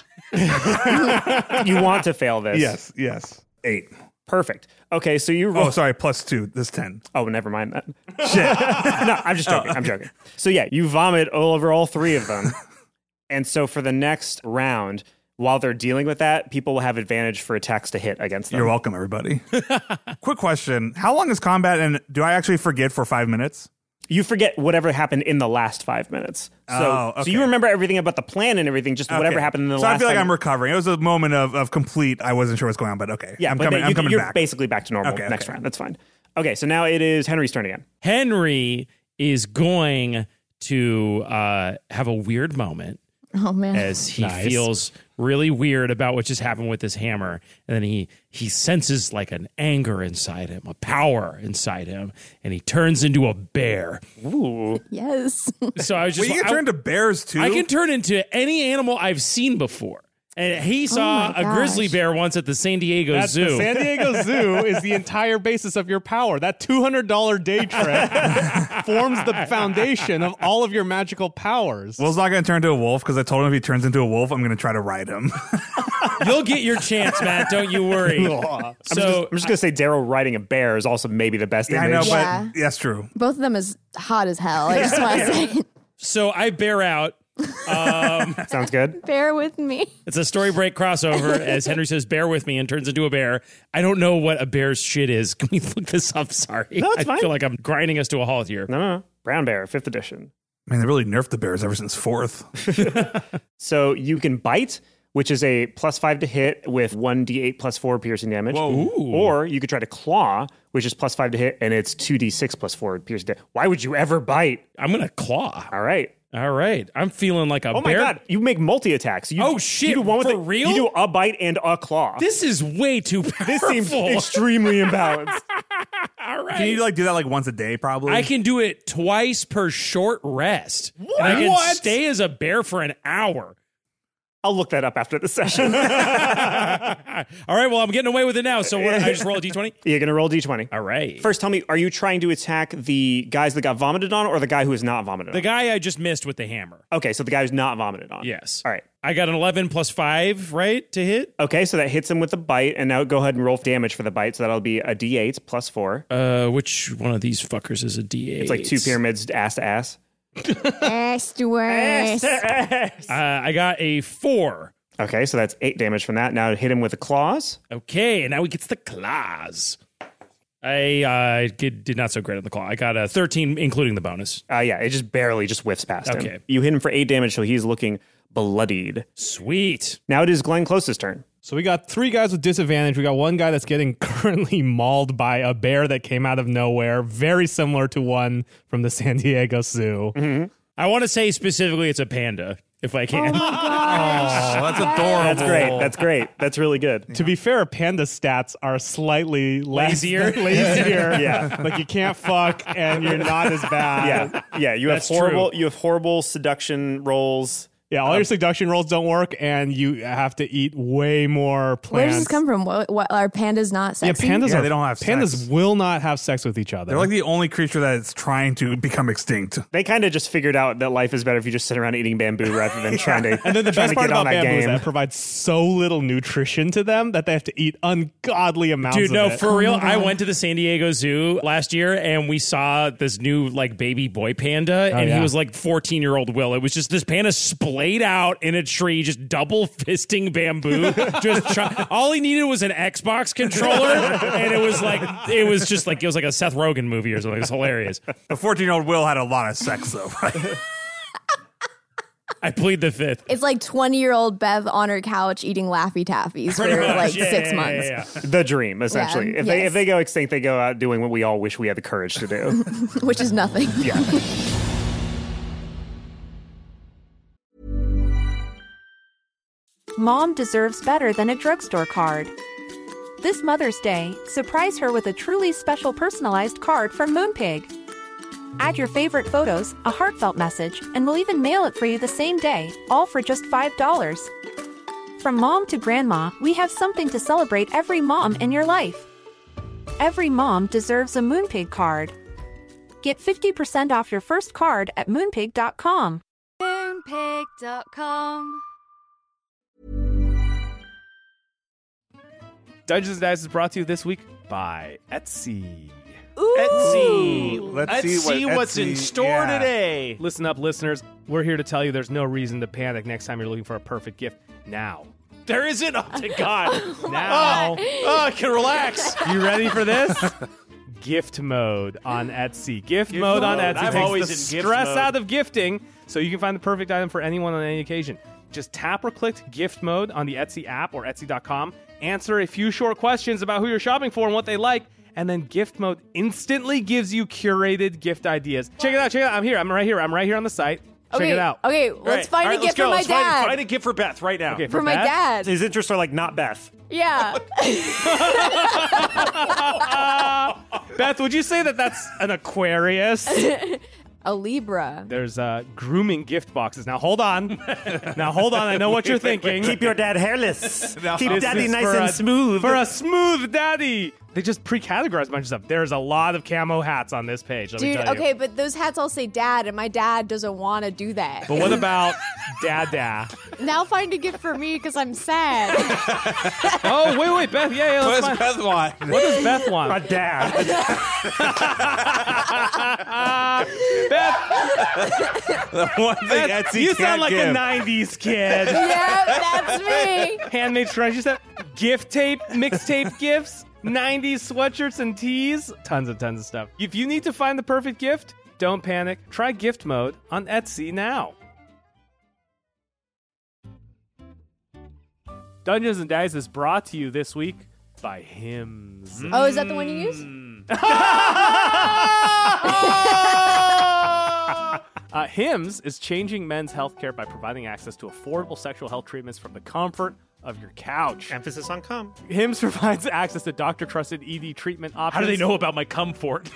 H: You want to fail this?
E: Yes, yes. Eight.
H: Perfect. Okay, so you roll.
E: Oh, sorry, plus two. This ten.
H: Oh, never mind that. Shit. No, I'm just joking. I'm joking. So yeah, you vomit all over all three of them. And so for the next round, while they're dealing with that, people will have advantage for attacks to hit against them.
E: You're welcome, everybody. Quick question. How long is combat, and do I actually forget for five minutes?
H: You forget whatever happened in the last five minutes. So,
E: Oh, okay.
H: so you remember everything about the plan and everything, just whatever
E: Okay.
H: happened in the
E: so
H: last
E: I feel like
H: five
E: I'm recovering. It was a moment of, of complete, I wasn't sure what's going on, but okay.
H: Yeah,
E: I'm
H: but
E: coming,
H: then
E: I'm
H: you,
E: coming
H: you're
E: back.
H: basically back to normal
E: Okay,
H: next
E: okay.
H: round. That's fine. Okay, so now it is Henry's turn again.
D: Henry is going to uh, have a weird moment
F: Oh man.
D: as he
G: Nice.
D: feels really weird about what just happened with this hammer, and then he he senses like an anger inside him, a power inside him, and he turns into a bear.
H: Ooh.
F: Yes.
D: So I was just
E: Wait, you can
D: I-
E: turn to bears too?
D: I can turn into any animal I've seen before. And he saw
F: my
D: a grizzly
F: gosh.
D: bear once at the San Diego
I: That's
D: Zoo.
I: the San Diego Zoo is the entire basis of your power. That two hundred dollars day trip forms the foundation of all of your magical powers.
E: Will's not going to turn into a wolf because I told him if he turns into a wolf, I'm going to try to ride him.
D: You'll get your chance, Matt. Don't you worry.
H: I'm just,
D: So
H: I'm just going to say Daryl riding a bear is also maybe the best
E: yeah, I
H: image.
E: know,
F: Yeah.
E: but that's true.
F: Both of them is hot as hell. I just want to say,
D: so I bear out. Um,
H: Sounds good.
F: bear with me.
D: it's a story break crossover as Henry says, "Bear with me," and turns into a bear. I don't know what a bear's shit is. Can we look this up? Sorry.
H: No, it's
D: I
H: fine.
D: feel like I'm grinding us to a halt here.
H: No, no, no. Brown bear, fifth edition.
E: Man, they really nerfed the bears ever since fourth.
H: So you can bite, which is a plus five to hit with one d eight plus four piercing damage.
E: Whoa.
H: Or you could try to claw, which is plus five to hit, and it's two d six plus four piercing damage. Why would you ever bite?
D: I'm going to claw.
H: All right.
D: All right. I'm feeling like a
H: Oh my
D: bear.
H: god, you make multi attacks. You,
D: Oh, shit,
H: You do one with
D: for
H: the,
D: real?
H: You do a bite and a claw.
D: This is way too powerful.
H: This seems extremely imbalanced.
D: All right.
E: Can you like do that like once a day probably?
D: I can do it twice per short rest. And I can
H: What?
D: stay as a bear for an hour.
H: I'll look that up after the session.
D: All right, well, I'm getting away with it now. So what, I just roll a d twenty?
H: You're gonna roll d twenty.
D: All right.
H: First, tell me, are you trying to attack the guys that got vomited on, or the guy who is not vomited
D: The
H: on?
D: guy I just missed with the hammer.
H: Okay, so the guy who's not vomited on.
D: Yes.
H: All right.
D: I got an eleven plus five, right, to hit?
H: Okay, so that hits him with the bite, and now go ahead and roll damage for the bite. So that'll be a d eight plus four.
D: Uh, which one of these fuckers is a d eight?
H: It's like two pyramids, ass to ass.
F: Ass to ass.
D: Uh, I got a four.
H: Okay, so that's eight damage from that. Now hit him with the claws.
D: Okay, and now he gets the claws. I uh, did, did not so great on the claw. I got a thirteen, including the bonus.
H: Uh, yeah, it just barely just whiffs past him.
D: Okay.
H: You hit him for eight damage, so he's looking bloodied.
D: Sweet.
H: Now it is Glenn Close's turn.
I: So we got three guys with disadvantage. We got one guy that's getting currently mauled by a bear that came out of nowhere, very similar to one from the San Diego Zoo.
H: Mm-hmm.
D: I want to say specifically it's a panda, if I can.
E: Oh, that's adorable.
H: That's great. That's great. That's really good.
I: To be fair, panda stats are slightly less
D: Lazier?
I: than- lazier.
H: Yeah.
I: Like you can't fuck and you're not as bad.
H: Yeah, yeah. You have
D: That's
H: horrible.
D: true.
H: You have horrible seduction rolls.
I: Yeah, all your seduction rolls don't work, and you have to eat way more plants.
F: Where does this come from? What, what are pandas not
I: Yeah,
F: sexy?
I: pandas
E: Yeah,
I: are.
E: they don't have
I: pandas
E: sex.
I: will not have sex with each other.
E: They're like the only creature that is trying to become extinct.
H: They kind of just figured out that life is better if you just sit around eating bamboo rather than trying to.
I: and then the
H: trying
I: best
H: to
I: part
H: get on
I: about
H: that
I: bamboo is
H: game.
I: that it provides so little nutrition to them that they have to eat ungodly amounts.
D: Dude,
I: of
D: no,
I: it.
D: for real. I went to the San Diego Zoo last year and we saw this new like baby boy panda, and
I: yeah.
D: he was like fourteen year old Will. It was just this panda splayed out in a tree, just double fisting bamboo. just try- all he needed was an Xbox controller, and it was like it was just like it was like a Seth Rogen movie or something. It was hilarious.
E: The fourteen-year-old Will had a lot of sex, though. Right?
D: I plead the fifth.
F: It's like twenty-year-old Beth on her couch eating Laffy Taffies for
D: Pretty much.
F: like
D: Yeah,
F: six
D: yeah, yeah,
F: months,
D: yeah, yeah.
H: The dream, essentially.
F: Yeah,
H: if they
F: yes.
H: if they go extinct, they go out doing what we all wish we had the courage to do.
F: which is nothing.
H: Yeah.
J: Mom deserves better than a drugstore card. This Mother's Day, surprise her with a truly special personalized card from Moonpig. Add your favorite photos, a heartfelt message, and we'll even mail it for you the same day, all for just five dollars. From mom to grandma, we have something to celebrate every mom in your life. Every mom deserves a Moonpig card. Get fifty percent off your first card at moonpig dot com.
K: Moonpig dot com.
C: Dungeons and Dice is brought to you this week by Etsy.
D: Etsy.
E: Let's
D: Let's
E: see what
D: see what's in
E: Etsy-
D: store
E: yeah.
D: today.
C: Listen up, listeners. We're here to tell you there's no reason to panic next time you're looking for a perfect gift. Now.
D: There isn't. Oh, thank God.
C: Now.
D: Oh, I can relax.
C: You ready for this? Gift mode on Etsy. Gift,
D: Gift
C: mode on
D: mode.
C: Etsy
D: I'm
C: takes
D: always
C: the
D: in gift
C: stress
D: mode.
C: out of gifting so you can find the perfect item for anyone on any occasion. Just tap or click gift mode on the Etsy app or etsy dot com. Answer a few short questions about who you're shopping for and what they like, and then gift mode instantly gives you curated gift ideas. Check it out. Check it out. I'm here. I'm right here. I'm right here on the site. Check
F: okay,
C: it out.
F: Okay,
D: All
F: let's
D: right.
F: find
D: All right,
F: a
D: let's
F: gift
D: go.
F: for my
D: Let's find-
F: dad.
D: Find a gift for Beth right now.
C: Okay,
F: for my
C: Beth?
F: dad.
H: His interests are like not Beth.
F: Yeah.
C: Beth, would you say that that's an Aquarius?
F: A Libra.
C: There's uh, grooming gift boxes. Now hold on. Now hold on. I know what you're thinking.
H: Keep your dad hairless. Keep
C: This
H: daddy
C: is
H: nice
C: for
H: and
C: a-
H: smooth.
C: For a smooth daddy. They just pre-categorize a bunch of stuff. There's a lot of camo hats on this page. Let me
F: Dude,
C: tell you.
F: okay, but those hats all say dad, and my dad doesn't want to do that.
C: But what about Dada?
F: Now find a gift for me because I'm sad.
C: Oh, wait, wait, Beth. Yeah, yeah.
E: What
C: Let's
E: does
C: find-
E: Beth want?
C: What does Beth want?
H: a dad.
C: Beth,
E: The one thing
C: Beth,
E: Etsy
C: you
E: can't
C: sound like
E: give.
C: a nineties kid.
F: Yeah, that's me.
C: Handmade scrunchies, stuff, gift tape, mixtape gifts, nineties sweatshirts and tees, tons and tons of stuff. If you need to find the perfect gift, don't panic. Try gift mode on Etsy now. Dungeons and Dice is brought to you this week by Hims.
F: Oh, is that the one you use?
C: Uh, Hims is changing men's healthcare by providing access to affordable sexual health treatments from the comfort of your couch.
H: Emphasis on cum.
C: Hims provides access to doctor-trusted E D treatment options.
D: How do they know about my comfort?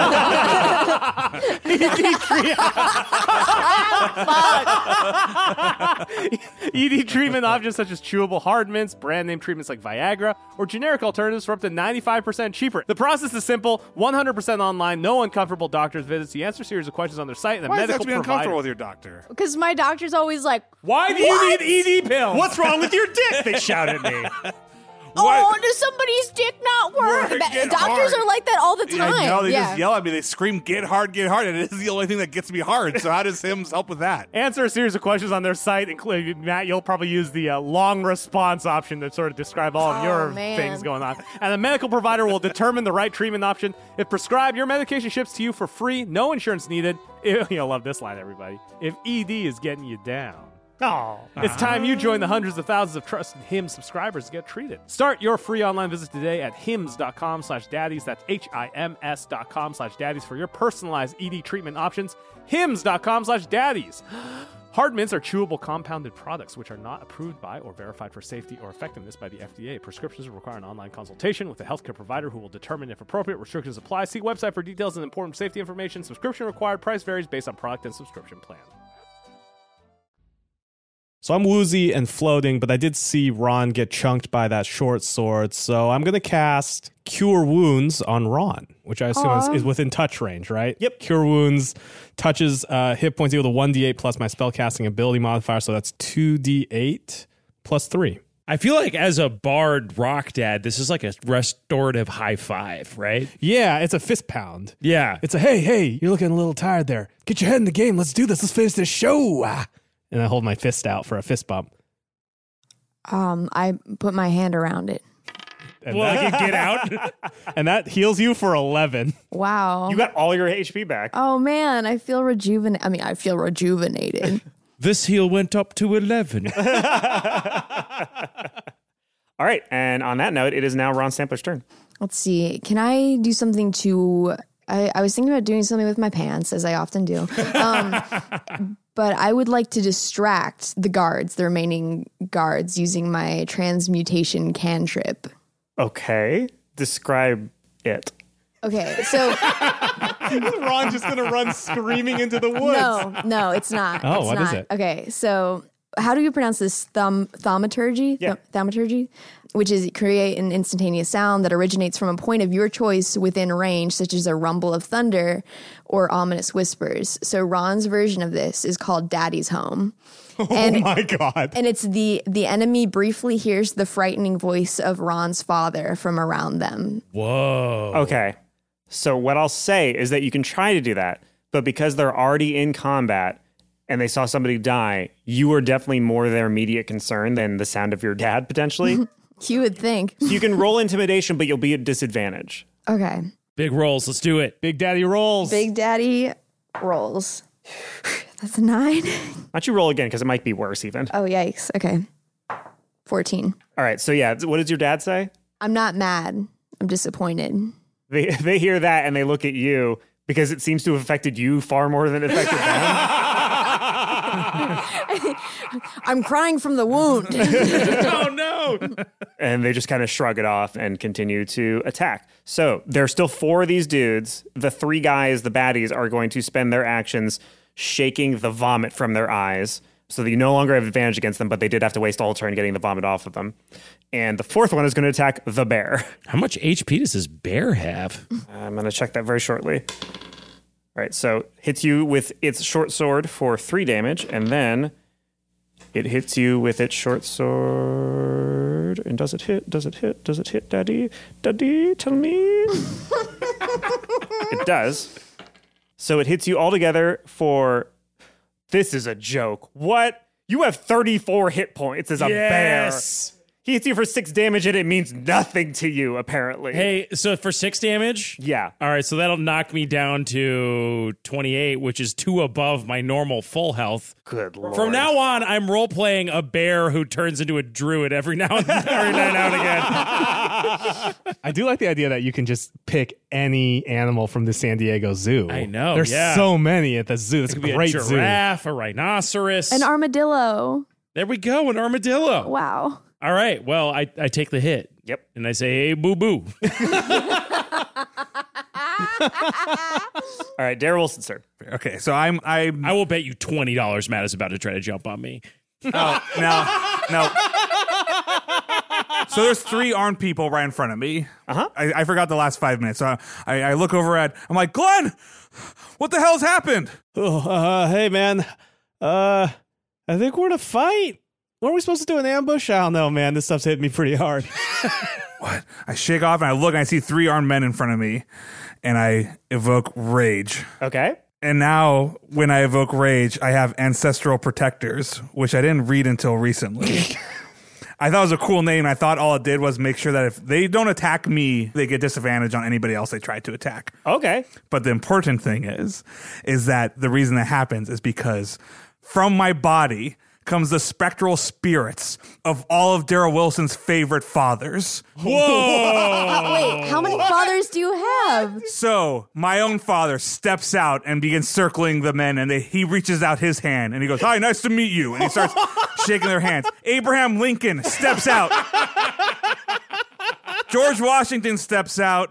C: E D treatment options such as chewable hard mints, brand name treatments like Viagra, or generic alternatives for up to ninety-five percent cheaper. The process is simple, one hundred percent online, no uncomfortable doctor's visits. You answer a series of questions on their site, and the
E: Why does that
C: medical
E: have to be
C: provider...
E: uncomfortable with your doctor?
F: Because my doctor's always like,
C: Why do you need E D pills?
H: What's wrong with your dick? They shout at me.
F: oh, does somebody's dick not work?
E: Work,
F: That-
E: get
F: doctors
E: hard.
F: are like that all the time.
E: I know, they
F: yeah.
E: just yell at me. They scream, get hard, get hard. And it is the only thing that gets me hard. So how does Hims help with that?
C: Answer a series of questions on their site, including Matt. You'll probably use the uh, long response option to sort of describe all of
F: Oh,
C: your
F: man.
C: things going on. And the medical provider will determine the right treatment option. If prescribed, your medication ships to you for free, no insurance needed. You'll love this line, everybody. If E D is getting you down.
H: Oh.
C: It's time you join the hundreds of thousands of trusted Hims subscribers to get treated. Start your free online visit today at hims.com slash daddies. That's H-I-M-S dot com slash daddies for your personalized E D treatment options. Hims.com slash daddies. Hard mints are chewable compounded products which are not approved by or verified for safety or effectiveness by the F D A. Prescriptions require an online consultation with a healthcare provider who will determine if appropriate. Restrictions apply. See website for details and important safety information. Subscription required. Price varies based on product and subscription plan. So I'm woozy and floating, but I did see Ron get chunked by that short sword. So I'm going to cast Cure Wounds on Ron, which I assume is, is within touch range, right?
H: Yep.
C: Cure Wounds touches uh, hit points equal to one d eight plus my spellcasting ability modifier. So that's two d eight plus three.
D: I feel like as a bard rock dad, this is like a restorative high five, right?
I: Yeah, it's a fist pound.
D: Yeah.
I: It's a, hey, hey, you're looking a little tired there. Get your head in the game. Let's do this. Let's finish this show. Ah.
C: And I hold my fist out for a fist bump.
F: Um, I put my hand around it.
C: And,
D: Well, I
C: that,
D: can get out.
C: and that heals you for eleven.
F: Wow.
H: You got all your H P back.
F: oh man, I feel rejuvenated. I mean, I feel rejuvenated.
D: This heal went up to eleven.
H: All right. And on that note, it is now Ron Stampler's turn.
F: Let's see. Can I do something to? I, I was thinking about doing something with my pants, as I often do. Um, but I would like to distract the guards, the remaining guards, using my transmutation cantrip.
H: Okay. Describe it.
F: Okay, so
I: Ron just gonna run screaming into the woods.
F: no, no, it's not.
I: Oh,
F: it's
I: what is
F: not.
I: it?
F: Okay, so how do you pronounce this? Thum- thaumaturgy?
H: Yeah.
F: Th- thaumaturgy? Which is create an instantaneous sound that originates from a point of your choice within range, such as a rumble of thunder or ominous whispers. So Ron's version of this is called Daddy's Home. And,
I: oh my god.
F: and it's the the enemy briefly hears the frightening voice of Ron's father from around them.
D: Whoa.
H: Okay. So what I'll say is that you can try to do that, but because they're already in combat and they saw somebody die, you are definitely more their immediate concern than the sound of your dad, potentially.
F: You would think.
H: You can roll intimidation, but you'll be at disadvantage.
F: Okay.
D: Big rolls. Let's do it.
I: Big Daddy rolls.
F: Big Daddy rolls. That's a nine.
H: Why don't you roll again, because it might be worse even.
F: Oh, yikes. Okay. fourteen.
H: All right, so yeah, what does your dad say?
F: I'm not mad. I'm disappointed.
H: They they hear that and they look at you because it seems to have affected you far more than it affected them.
F: I'm crying from the wound.
D: Oh, no.
H: And they just kind of shrug it off and continue to attack. So there's still four of these dudes. The three guys, the baddies, are going to spend their actions shaking the vomit from their eyes so that you no longer have advantage against them, but they did have to waste a whole turn getting the vomit off of them. And the fourth one is going to attack the bear.
D: How much H P does this bear have?
H: I'm going to check that very shortly. All right, so hits you with its short sword for three damage, and then it hits you with its short sword. And does it hit? Does it hit? Does it hit, Daddy? Daddy, tell me. It does. So it hits you all together for... This is a joke. What? You have thirty-four hit points as a
D: Yes.
H: bear. He hits you for six damage, and it means nothing to you, apparently.
D: Hey, so for six damage?
H: Yeah.
D: All right, so that'll knock me down to twenty-eight, which is two above my normal full health.
H: Good lord.
D: From now on, I'm role-playing a bear who turns into a druid every now and, every now and again.
I: I do like the idea that you can just pick any animal from the San Diego Zoo.
D: I know,
I: There's
D: yeah.
I: so many at the zoo. That's
D: It
I: a
D: could be
I: great
D: a
I: zoo.
D: giraffe, a rhinoceros.
F: An armadillo.
D: There we go, an armadillo.
F: Wow.
D: All right, well, I, I take the hit.
H: Yep.
D: And I say, hey, boo-boo.
H: All right, Darrell Wilson, sir.
E: Okay, so I'm I
D: I will bet you twenty dollars Matt is about to try to jump on me.
E: oh no no. So there's three armed people right in front of me.
H: Uh-huh.
E: I, I forgot the last five minutes. So I, I look over at. I'm like, Glenn, what the hell's happened?
I: Oh, uh, hey, man. Uh, I think we're in a fight. Weren't we supposed to do an ambush? I don't know, man. This stuff's hitting me pretty hard.
E: What? I shake off and I look and I see three armed men in front of me, and I evoke rage.
H: Okay.
E: And now, when I evoke rage, I have ancestral protectors, which I didn't read until recently. I thought it was a cool name. I thought all it did was make sure that if they don't attack me, they get disadvantage on anybody else they try to attack.
H: Okay.
E: But the important thing is, is that the reason that happens is because from my body comes the spectral spirits of all of Darrell Wilson's favorite fathers.
D: Whoa!
F: Wait, how many fathers do you have?
E: So my own father steps out and begins circling the men, and they, he reaches out his hand and he goes, "Hi, nice to meet you." And he starts shaking their hands. Abraham Lincoln steps out. George Washington steps out.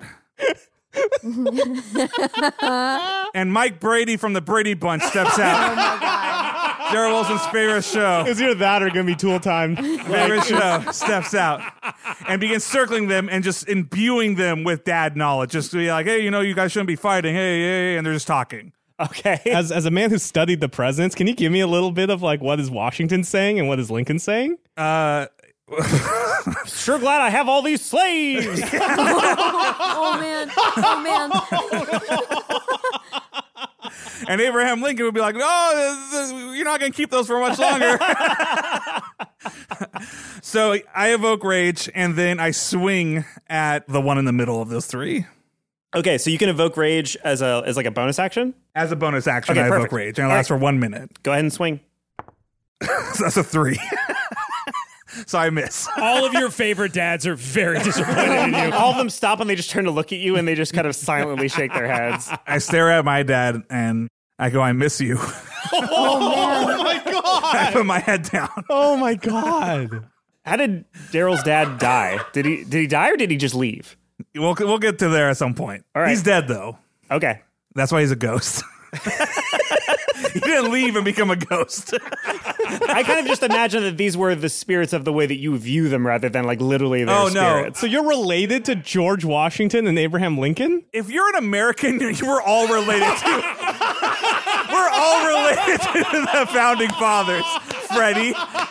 E: And Mike Brady from the Brady Bunch steps out.
F: Oh my God.
E: Darrell Wilson's favorite show.
I: It's either that or going to be Tool Time.
E: Favorite show steps out and begins circling them and just imbuing them with dad knowledge. Just to be like, hey, you know, you guys shouldn't be fighting. Hey, hey, and they're just talking.
H: Okay.
I: As as a man who studied the presidents, can you give me a little bit of like what is Washington saying and what is Lincoln saying?
E: Uh,
H: Sure glad I have all these slaves.
F: Oh man. Oh man.
E: and Abraham Lincoln would be like, no, you're not going to keep those for much longer. So I evoke rage, and then I swing at the one in the middle of those three.
H: Okay, so you can evoke rage as a as like a bonus action?
E: As a bonus action,
H: Okay,
E: I
H: perfect.
E: evoke rage, and it
H: All
E: lasts
H: right.
E: for one minute.
H: Go ahead and swing.
E: So that's a three. So I miss.
D: All of your favorite dads are very disappointed in you.
H: All of them stop and they just turn to look at you and they just kind of silently shake their heads.
E: I stare at my dad, and I go, I miss you.
F: Oh man.
I: my God.
E: I put my head down.
I: Oh my God.
H: How did Daryl's dad die? Did he did he die or did he just leave?
E: We'll we'll get to there at some point.
H: All right.
E: He's dead though.
H: Okay.
E: That's why he's a ghost. He didn't leave and become a ghost.
H: I kind of just imagine that these were the spirits of the way that you view them rather than like literally their
E: Oh, no.
H: spirits.
I: So you're related to George Washington and Abraham Lincoln?
E: If you're an American, we're all related to. We're all related to the founding fathers, Freddie.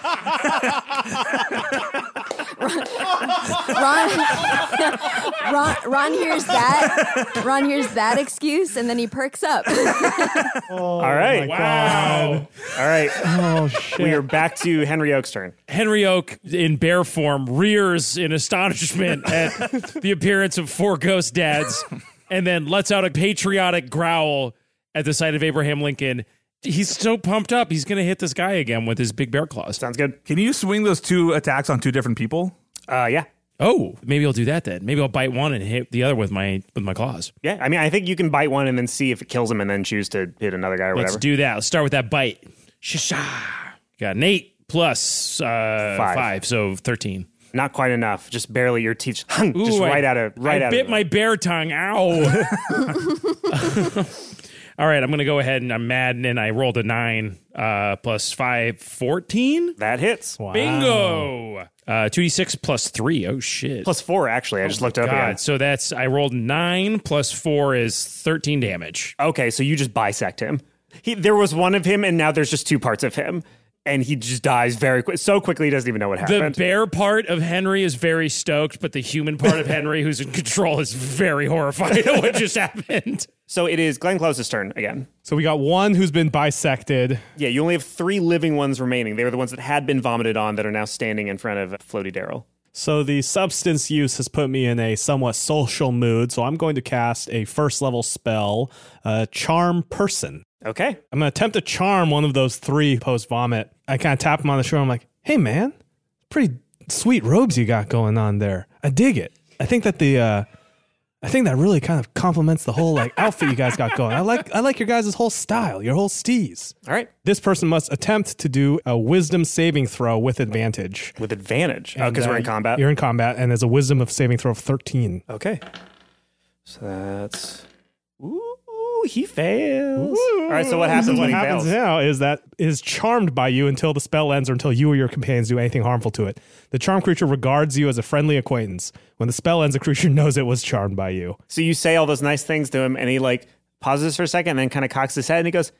F: Ron, Ron, Ron hears that. Ron hears that excuse, and then he perks up.
H: All right.
D: Wow.
H: All right.
I: Oh, shit.
H: We are back to Henry Oak's turn.
D: Henry Oak, in bear form, rears in astonishment at the appearance of four ghost dads and then lets out a patriotic growl at the sight of Abraham Lincoln. He's so pumped up, he's going to hit this guy again with his big bear claws.
H: Sounds good.
E: Can you swing those two attacks on two different people?
H: Uh, yeah.
D: Oh, maybe I'll do that then. Maybe I'll bite one and hit the other with my with my claws.
H: Yeah. I mean, I think you can bite one and then see if it kills him and then choose to hit another guy or
D: Let's
H: whatever.
D: do that. Let's start with that bite. Shisha. Got an eight plus uh,
H: Five.
D: five, so thirteen.
H: Not quite enough. Just barely your teeth. just
D: Ooh,
H: right
D: I,
H: out of right
D: I
H: out
D: bit
H: of
D: my bear tongue. Ow. All right, I'm going to go ahead and I'm mad and I rolled a nine uh, plus five, fourteen.
H: That hits.
I: Wow.
D: Bingo. Uh, two d six plus three. Oh, shit.
H: Plus four, actually. I just looked it up
D: God,
H: again.
D: so that's, I rolled nine plus four is thirteen damage.
H: Okay, so you just bisect him. He, there was one of him, and now there's just two parts of him. And he just dies very quick. So quickly, he doesn't even know what
D: The
H: happened.
D: bear part of Henry is very stoked, but the human part of Henry, who's in control, is very horrified at what just happened.
H: So it is Glenn Close's turn again.
I: So we got one who's been bisected.
H: Yeah, you only have three living ones remaining. They were the ones that had been vomited on that are now standing in front of Floaty Daryl.
G: So the substance use has put me in a somewhat social mood, so I'm going to cast a first level spell, uh, Charm Person.
H: Okay.
I: I'm going to attempt to charm one of those three post-vomit. I kind of tap him on the shoulder. I'm like, hey, man, pretty sweet robes you got going on there. I dig it. I think that the, uh, I think that really kind of complements the whole like outfit you guys got going. I like, I like your guys' whole style, your whole steez.
H: All right.
I: This person must attempt to do a wisdom saving throw with advantage.
H: With advantage. Oh, because
I: And,
H: we're in
I: uh,
H: combat.
I: You're in combat, and there's a wisdom of saving throw of thirteen.
H: Okay. So that's... Ooh, he fails. All right, so what happens
I: So
H: when
I: what
H: he
I: happens
H: fails?
I: now is that it is charmed by you until the spell ends or until you or your companions do anything harmful to it. The charmed creature regards you as a friendly acquaintance. When the spell ends, the creature knows it was charmed by you.
H: So you say all those nice things to him, and he like pauses for a second, and then kind of cocks his head, and he goes,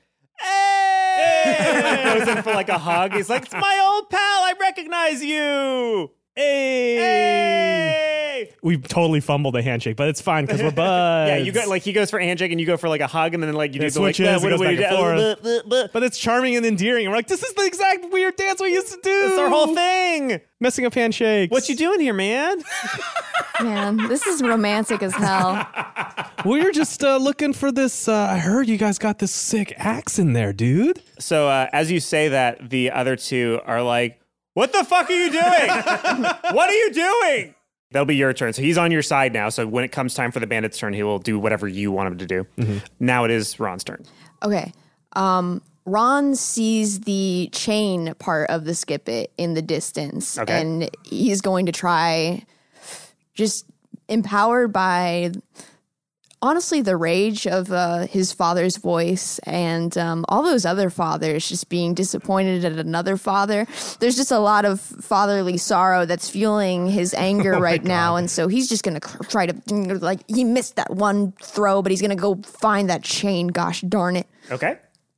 H: "Hey!" Goes in for like a hug. He's like, "It's my old pal. I recognize you."
I: Hey!
H: Hey!
I: We totally fumbled a handshake, but it's fine because we're buds.
H: Yeah, you go like he goes for a handshake, and you go for like a hug, and then like you
I: It
H: do the like,
I: switches,
H: "Uh,
I: it
H: what
I: goes
H: do we
I: back and
H: do?"
I: forth.
H: Blah, blah, blah.
I: But it's charming and endearing. And we're like, this is the exact weird dance we used to do.
H: That's our whole thing.
I: Messing up handshakes.
H: What you doing here, man?
F: Man, this is romantic as hell.
I: We're just uh, looking for this. Uh, I heard you guys got this sick axe in there, dude.
H: So uh, as you say that, the other two are like, "What the fuck are you doing? What are you doing?" That'll be your turn. So he's on your side now. So when it comes time for the bandit's turn, he will do whatever you want him to do.
I: Mm-hmm.
H: Now it is Ron's turn.
F: Okay. Um, Ron sees the chain part of the skip it in the distance.
H: Okay.
F: And he's going to try, just empowered by, honestly, the rage of uh, his father's voice and um, all those other fathers just being disappointed at another father. There's just a lot of fatherly sorrow that's fueling his anger
I: Oh my
F: right now.
I: God.
F: And so he's just going to try to, like, he missed that one throw, but he's going to go find that chain. Gosh darn it.
H: Okay.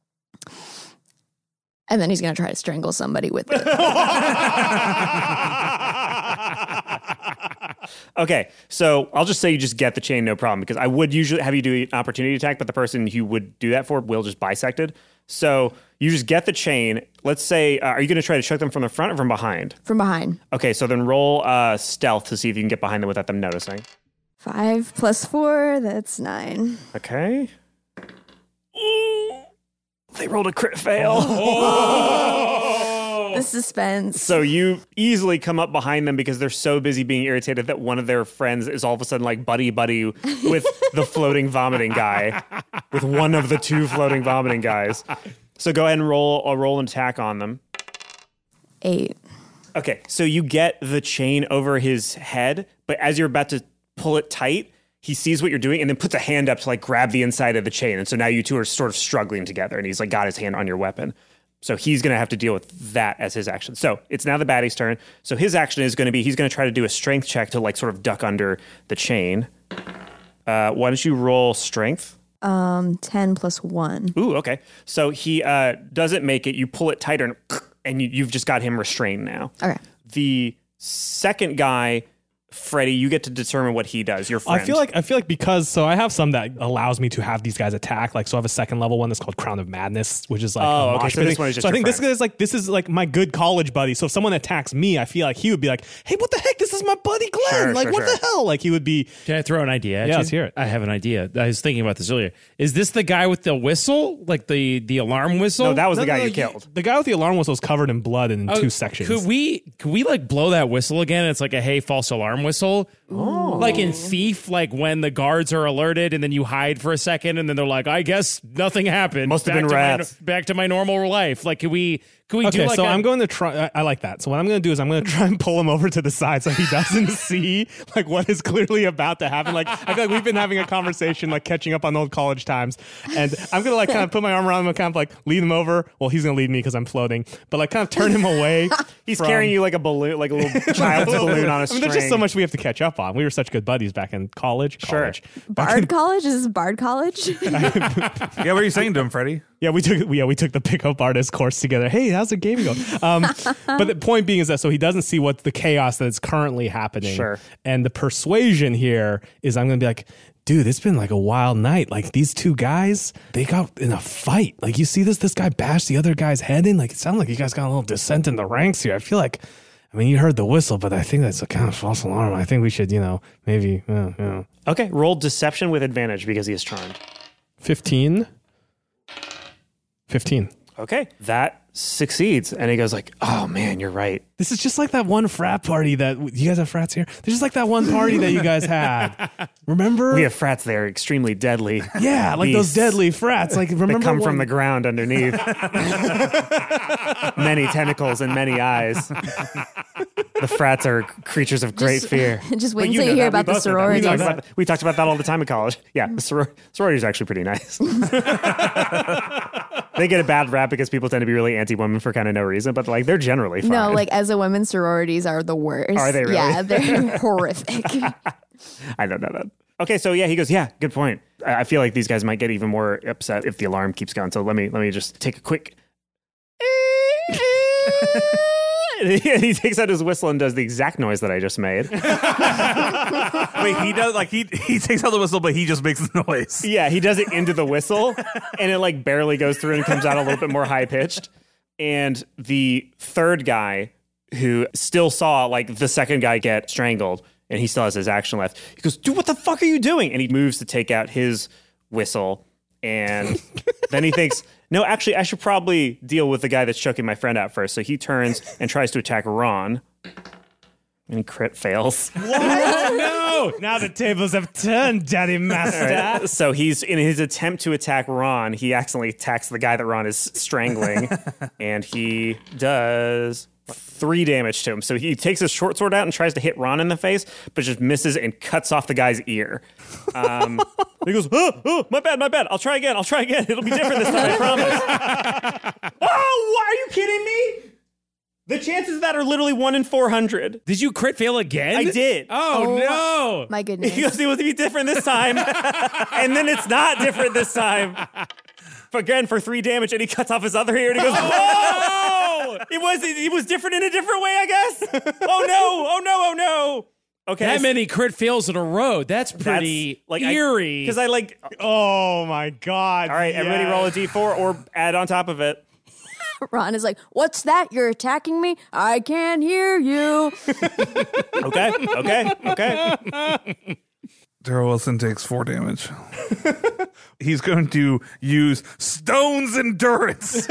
F: And then he's going to try to strangle somebody with it.
H: Okay, so I'll just say you just get the chain, no problem, because I would usually have you do an opportunity attack, but the person you would do that for will just bisected. So you just get the chain. Let's say, uh, are you going to try to choke them from the front or from behind?
F: From behind.
H: Okay, so then roll uh, stealth to see if you can get behind them without them noticing.
F: Five plus four, that's nine.
H: Okay. They rolled a crit fail.
F: The suspense.
H: So you easily come up behind them because they're so busy being irritated that one of their friends is all of a sudden like buddy buddy with the floating vomiting guy, with one of the two floating vomiting guys. So go ahead and roll a roll and attack on them.
F: Eight.
H: Okay, so you get the chain over his head, but as you're about to pull it tight, he sees what you're doing and then puts a hand up to like grab the inside of the chain. And so now you two are sort of struggling together and he's like got his hand on your weapon. So he's going to have to deal with that as his action. So it's now the baddie's turn. So his action is going to be, he's going to try to do a strength check to like sort of duck under the chain. Uh, why don't you roll strength?
F: Um, ten plus one.
H: Ooh, okay. So he uh, doesn't make it. You pull it tighter and, and you, you've just got him restrained now.
F: Okay.
H: The second guy, Freddy, you get to determine what he does. Your friend.
I: I feel like I feel like because so I have some that allows me to have these guys attack. Like so, I have a second level one that's called Crown of Madness, which is like
H: oh,
I: a
H: okay.
I: mosh
H: So
I: pit
H: this
I: thing.
H: one is just
I: so I
H: your
I: think this
H: friend.
I: is like this is like my good college buddy. So if someone attacks me, I feel like he would be like, "Hey, what the heck? This is my buddy Glenn.
H: Sure,
I: like
H: sure,
I: what
H: sure.
I: the hell?" Like he would be.
D: Can I throw an idea at
I: Yeah,
D: you?
I: let's hear it.
D: I have an idea. I was thinking about this earlier. Is this the guy with the whistle? Like the, the alarm whistle?
H: No, that was
I: No,
H: the guy
I: no,
H: you
I: you-
H: killed.
I: The guy with the alarm whistle is covered in blood and in
D: Oh,
I: two sections.
D: Could we could we like blow that whistle again? It's like a hey false alarm whistle. Oh. Like in Thief, like when the guards are alerted and then you hide for a second and then they're like, I guess nothing happened.
H: Must have
D: back
H: been
D: to
H: rats.
D: My, back to my normal life. Like, can we can we
I: Okay,
D: do like
I: so
D: i
I: I'm going to try. I, I like that. So what I'm going to do is I'm going to try and pull him over to the side so he doesn't see like what is clearly about to happen. Like I feel like we've been having a conversation, like catching up on old college times, and I'm going to like kind of put my arm around him and kind of like lead him over. Well, he's going to lead me because I'm floating, but like kind of turn him away.
H: He's
I: from-
H: carrying you like a balloon, like a little child's balloon on a
I: I
H: string.
I: mean, there's just so much we have to catch up on. We were such good buddies back in college.
H: Sure.
I: college.
F: Bard College? Is this Bard College?
E: Yeah, what are you saying to him, Freddie?
I: Yeah, we took yeah we took the pickup artist course together. Hey, how's the game going? Um, but the point being is that so he doesn't see what the chaos that is currently happening.
H: Sure.
I: And the persuasion here is I'm going to be like, dude, it's been like a wild night. Like these two guys, they got in a fight. Like you see this this guy bashed the other guy's head in. Like it sounds like you guys got a little dissent in the ranks here. I feel like. I mean, you heard the whistle, but I think that's a kind of false alarm. I think we should, you know, maybe, uh, you know.
H: Okay, roll deception with advantage because he is charmed.
I: fifteen. fifteen.
H: Okay, that succeeds. And he goes like, oh man, you're right.
I: This is just like that one frat party that you guys have frats here. This is like that one party that you guys had. Remember?
H: We have frats there, extremely deadly.
I: Yeah, like those
H: beasts
I: deadly frats. Like remember
H: that come
I: when-
H: from the ground underneath. Many tentacles and many eyes. The frats are creatures of great
F: Just-
H: fear.
F: just wait
H: But
F: until you
H: know
F: hear
H: that. We
F: about the
H: both know that. We talked
F: sororities.
H: about, we talked about that all the time in college. Yeah, the soror- sorority is actually pretty nice. They get a bad rap because people tend to be really anti-women for kind of no reason, but like they're generally fine.
F: No, like as a women, sororities are the worst.
H: Are they really?
F: Yeah, they're horrific.
H: I don't know that. Okay, so yeah, he goes, yeah, good point. I I feel like these guys might get even more upset if the alarm keeps going. So let me let me just take a quick. And he takes out his whistle and does the exact noise that I just made.
E: Wait, he does like he he takes out the whistle, but he just makes the noise.
H: Yeah, he does it into the whistle, and it like barely goes through and comes out a little bit more high pitched. And the third guy, who still saw like the second guy get strangled, and he still has his action left, he goes, "Dude, what the fuck are you doing?" And he moves to take out his whistle, and then he thinks, no, actually, I should probably deal with the guy that's choking my friend out first. So he turns and tries to attack Ron. And he crit fails.
I: No! Now the tables have turned, Daddy Master.
H: Right. So he's in his attempt to attack Ron, he accidentally attacks the guy that Ron is strangling. And he does three damage to him. So he takes his short sword out and tries to hit Ron in the face, but just misses and cuts off the guy's ear. Um, he goes, oh, oh, my bad, my bad. I'll try again. I'll try again. It'll be different this time, I promise. Oh, are you kidding me? The chances of that are literally one in four hundred.
D: Did you crit fail again?
H: I did.
D: Oh, no.
F: My goodness.
H: He goes, it will be different this time. And then it's not different this time. Again, for three damage, and he cuts off his other ear, and he goes, oh! It was, it was different in a different way, I guess. Oh, no. Oh, no. Oh, no. Okay.
D: That many crit fails in a row. That's pretty
H: That's, like,
D: eerie.
H: Because I, I like,
I: Oh my God.
H: all right, everybody
I: yes.
H: roll a d four or add on top of it.
F: Ron is like, what's that? You're attacking me? I can't hear you.
H: Okay. Okay. Okay.
E: Daryl Wilson takes four damage. He's going to use Stone's endurance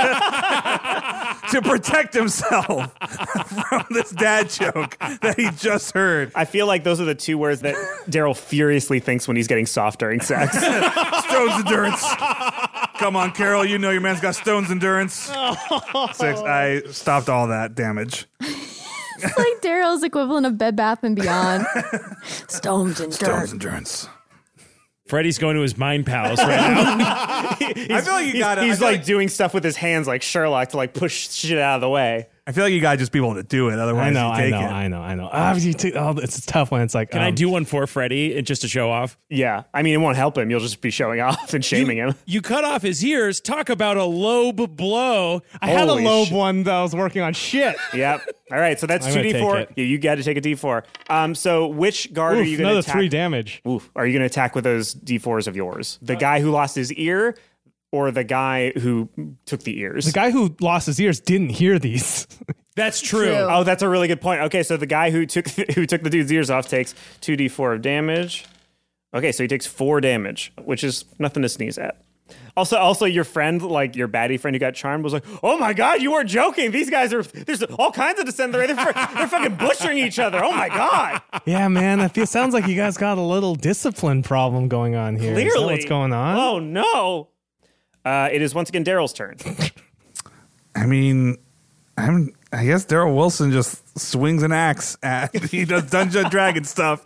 E: to protect himself from this dad joke that he just heard.
H: I feel like those are the two words that Daryl furiously thinks when he's getting soft during sex.
E: Stone's endurance. Come on, Carol. You know your man's got Stone's endurance. Six. I stopped all that damage.
F: It's like Daryl's equivalent of Bed Bath and Beyond. Stones and dirt.
E: Stones endurance.
D: Freddy's going to his mind palace right now.
E: I feel like you
H: he's,
E: gotta.
H: he's
E: I feel
H: like,
E: like
H: doing stuff with his hands like Sherlock to like push shit out of the way.
E: I feel like you gotta just be able to do it. Otherwise,
I: I know,
E: you
I: I
E: take
I: know,
E: it.
I: I know, I know. Ah, you take- oh, it's a tough one. It's like,
D: Can
I: um,
D: I do one for Freddy and just to show off?
H: Yeah, I mean, it won't help him. You'll just be showing off and shaming
D: you,
H: him.
D: You cut off his ears. Talk about a lobe blow.
I: I had a
H: Holy
I: lobe
H: shit.
I: one that I was working on. Shit.
H: Yep. All right, so that's
I: I'm
H: two
I: gonna
H: d
I: take
H: four.
I: it.
H: Yeah, you got to take a d four. Um, so which guard are
I: Oof,
H: you going to
I: another
H: attack?
I: three damage.
H: Oof. Are you going to attack with those d fours of yours? The guy who lost his ear, or the guy who took the ears?
I: The guy who lost his ears didn't hear these.
D: That's true.
F: True.
H: Oh, that's a really good point. Okay, so the guy who took who took the dude's ears off takes two d four of damage. Okay, so he takes four damage, which is nothing to sneeze at. Also, also, your friend, like your baddie friend who got charmed, was like, "Oh my god, you weren't joking! These guys are there's all kinds of descent. They're, they're, they're fucking butchering each other. Oh my god!"
I: Yeah, man. That feels, sounds like you guys got a little discipline problem going on here. Is that
H: Clearly,
I: what's going on?
H: Oh no! Uh, it is once again Daryl's turn.
E: I mean, I'm. I guess Daryl Wilson just swings an axe at. He does Dungeon Dragon stuff.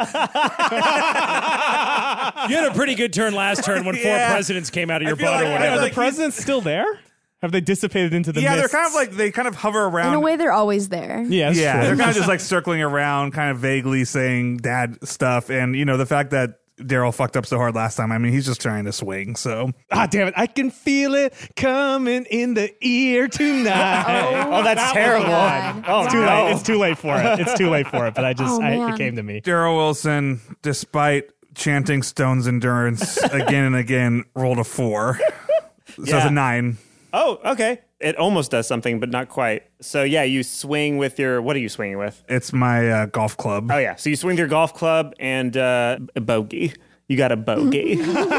D: You had a pretty good turn last turn when
E: Yeah.
D: four presidents came out of your
E: feel
D: butt
E: like-
D: or
E: I
D: whatever.
E: feel
I: Are
E: like
I: the presidents still there? Have they dissipated into the
E: Yeah,
I: mists?
E: they're kind of like they kind of hover around.
F: In a way, they're always there.
I: Yeah, that's
E: yeah,
I: true.
E: they're kind of just like circling around, kind of vaguely saying dad stuff, and you know the fact that Daryl fucked up so hard last time. I mean, he's just trying to swing. So
I: Ah, damn it. I can feel it coming in the ear tonight.
H: Oh, that's terrible.
F: God.
H: Oh,
I: It's too
H: no.
I: late. It's too late for it. It's too late for it. But I just,
F: Oh,
I: I,
F: man.
I: it came to me.
E: Daryl Wilson, despite chanting Stone's endurance again and again, rolled a four. So it's
H: Yeah.
E: a nine.
H: Oh, okay. It almost does something, but not quite. So yeah, you swing with your. What are you swinging with?
E: It's my uh, golf club.
H: Oh yeah, so you swing with your golf club and uh, a bogey. You got a bogey.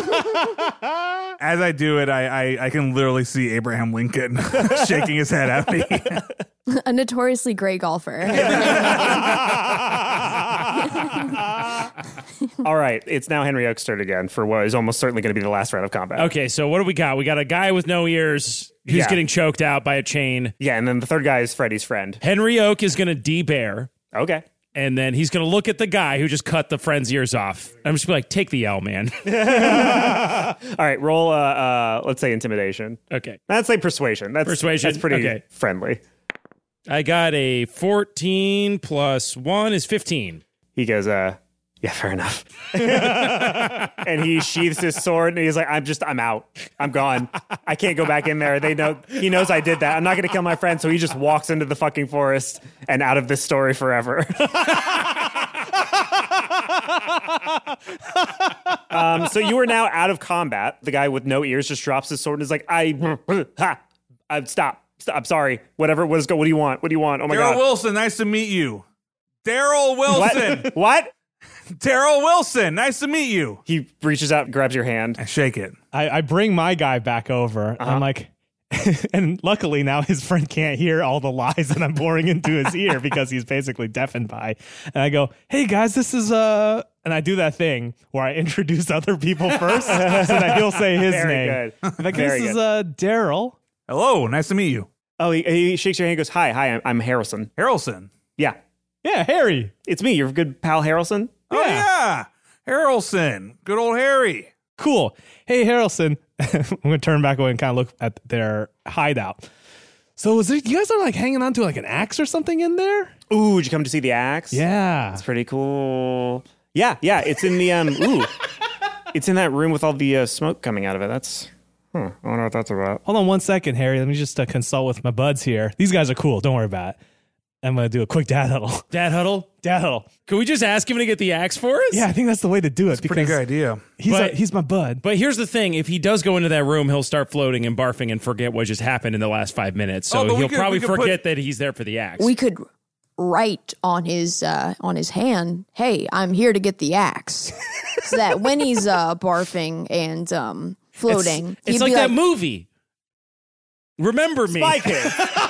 E: As I do it, I, I, I can literally see Abraham Lincoln shaking his head at me.
F: A notoriously great golfer.
H: All right, it's now Henry Oak's turn again for what is almost certainly going to be the last round of combat.
D: Okay, so what do we got? We got a guy with no ears who's
H: Yeah.
D: getting choked out by a chain.
H: Yeah, and then the third guy is Freddy's friend.
D: Henry Oak is going to de-bear,
H: Okay.
D: and then he's going to look at the guy who just cut the friend's ears off. I'm just going to be like, take the L, man.
H: All right, roll. Uh, uh, let's say intimidation.
D: Okay.
H: Let's say persuasion. That's
D: Persuasion,
H: That's pretty
D: okay.
H: friendly.
D: I got a fourteen plus one is fifteen.
H: He goes, uh, yeah, fair enough. And he sheaths his sword and he's like, I'm just, I'm out. I'm gone. I can't go back in there. They know, he knows I did that. I'm not going to kill my friend. So he just walks into the fucking forest and out of this story forever. um, so you are now out of combat. The guy with no ears just drops his sword and is like, I, ha, I stop. Stop. I'm sorry. Whatever. What, is go, what do you want? What do you want? Oh my
E: Daryl
H: God.
E: Wilson, nice to meet you. Daryl Wilson.
H: What? What?
E: Daryl Wilson, nice to meet you.
H: He reaches out and grabs your hand.
E: I shake it.
I: I, I bring my guy back over. I'm like, and luckily now his friend can't hear all the lies that I'm pouring into his ear because he's basically deafened by. And I go, hey guys, this is uh, and I do that thing where I introduce other people first, so that he'll say his
H: Very
I: name.
H: good.
I: I'm like,
H: Very
I: this is
H: good.
I: uh, Daryl.
E: Hello, nice to meet you.
H: Oh, he, he shakes your hand and goes, hi, hi, I'm, I'm Harrelson.
E: Harrelson.
H: Yeah,
I: Yeah, Harry.
H: it's me, your good pal Harrelson.
E: Oh yeah, Harrelson. Good old Harry.
I: Cool. Hey, Harrelson. I'm gonna turn back away and kind of look at their hideout. So, is it you guys are like hanging on to like an axe or something in there?
H: Ooh, did you come to see the axe?
I: Yeah.
H: It's pretty cool. Yeah, yeah, it's in the, um, ooh, it's in that room with all the uh, smoke coming out of it. That's, hmm, I wonder what that's about.
I: Hold on one second, Harry. Let me just uh, consult with my buds here. These guys are cool. Don't worry about it. I'm going to do a quick dad huddle.
D: Dad huddle?
I: Dad huddle.
D: Can we just ask him to get the axe for us?
I: Yeah, I think that's the way to do it.
E: Pretty good idea.
I: He's,
D: But-
I: a, he's my bud.
D: But here's the thing. If he does go into that room, he'll start floating and barfing and forget what just happened in the last five minutes. So
E: Oh, but we
D: he'll
E: could-
D: probably
E: we could
D: forget
E: put-
D: that he's there for the axe.
F: We could write on his uh, on his hand, "Hey, I'm here to get the axe," so that when he's uh, barfing and um, floating,
D: It's, it's
F: he'd
D: like
F: be
D: that movie. Remember me.
H: Spy Kid.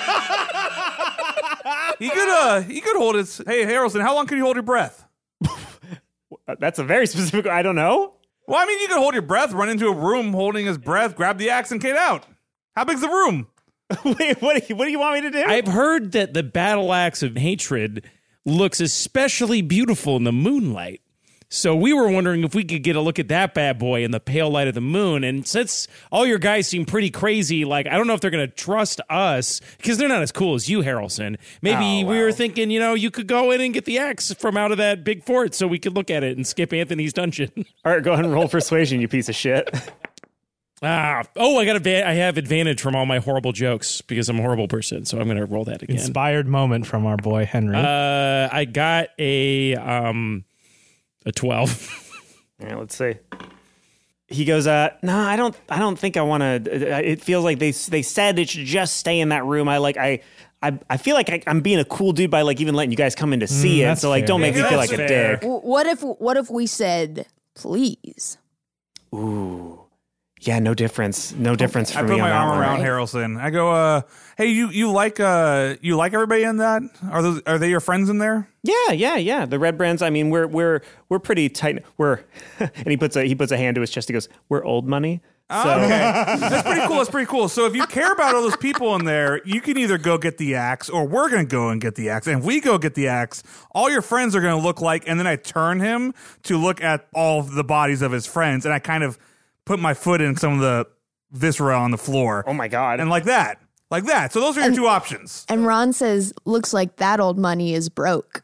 E: He could uh he could hold his hey Harrelson, how long can you hold your breath?
H: That's a very specific, I don't know.
E: Well, I mean you could hold your breath, run into a room holding his breath, grab the axe and get out. How big's the room?
H: Wait, what do, you, what do you want me to do?
D: I've heard that the battle axe of hatred looks especially beautiful in the moonlight. So we were wondering if we could get a look at that bad boy in the pale light of the moon. And since all your guys seem pretty crazy, like, I don't know if they're going to trust us because they're not as cool as you, Harrelson. Maybe
H: Oh,
D: we
H: wow.
D: were thinking, you know, you could go in and get the axe from out of that big fort so we could look at it and skip Anthony's dungeon.
H: All right, go ahead and roll persuasion, you piece of shit.
D: ah, oh, I got a va- I have advantage from all my horrible jokes because I'm a horrible person. So I'm going to roll that again.
I: Inspired moment from our boy Henry.
D: Uh, I got a um a twelve.
H: All right, let's see. He goes, uh, no, I don't, I don't think I want to. It feels like they they said it should just stay in that room. I like, I, I, I feel like I, I'm being a cool dude by like even letting you guys come in to see
I: Mm,
H: it.
I: that's
H: So like,
I: fair.
H: don't make me feel like
D: That's
H: a
D: fair.
H: dick.
F: W- What if what if we said please?
H: Ooh, yeah, no difference, no difference for
E: I
H: me.
E: put my
H: on that
E: arm
H: one.
E: around
F: right?
E: Harrelson. I go, uh, hey, you you like uh you like everybody in that? Are those are they your friends in there?
H: Yeah, yeah, yeah. The Red Brands. I mean, we're we're we're pretty tight. We're and he puts a he puts a hand to his chest. He goes, "We're old money." So
E: Okay, that's pretty cool. That's pretty cool. So if you care about all those people in there, you can either go get the axe, or we're gonna go and get the axe. And if we go get the axe, all your friends are gonna look like. And then I turn him to look at all of the bodies of his friends, and I kind of put my foot in some of the viscera on the floor.
H: oh my god.
E: And like that, like that. So those are your two options.
F: And Ron says, "Looks like that old money is broke."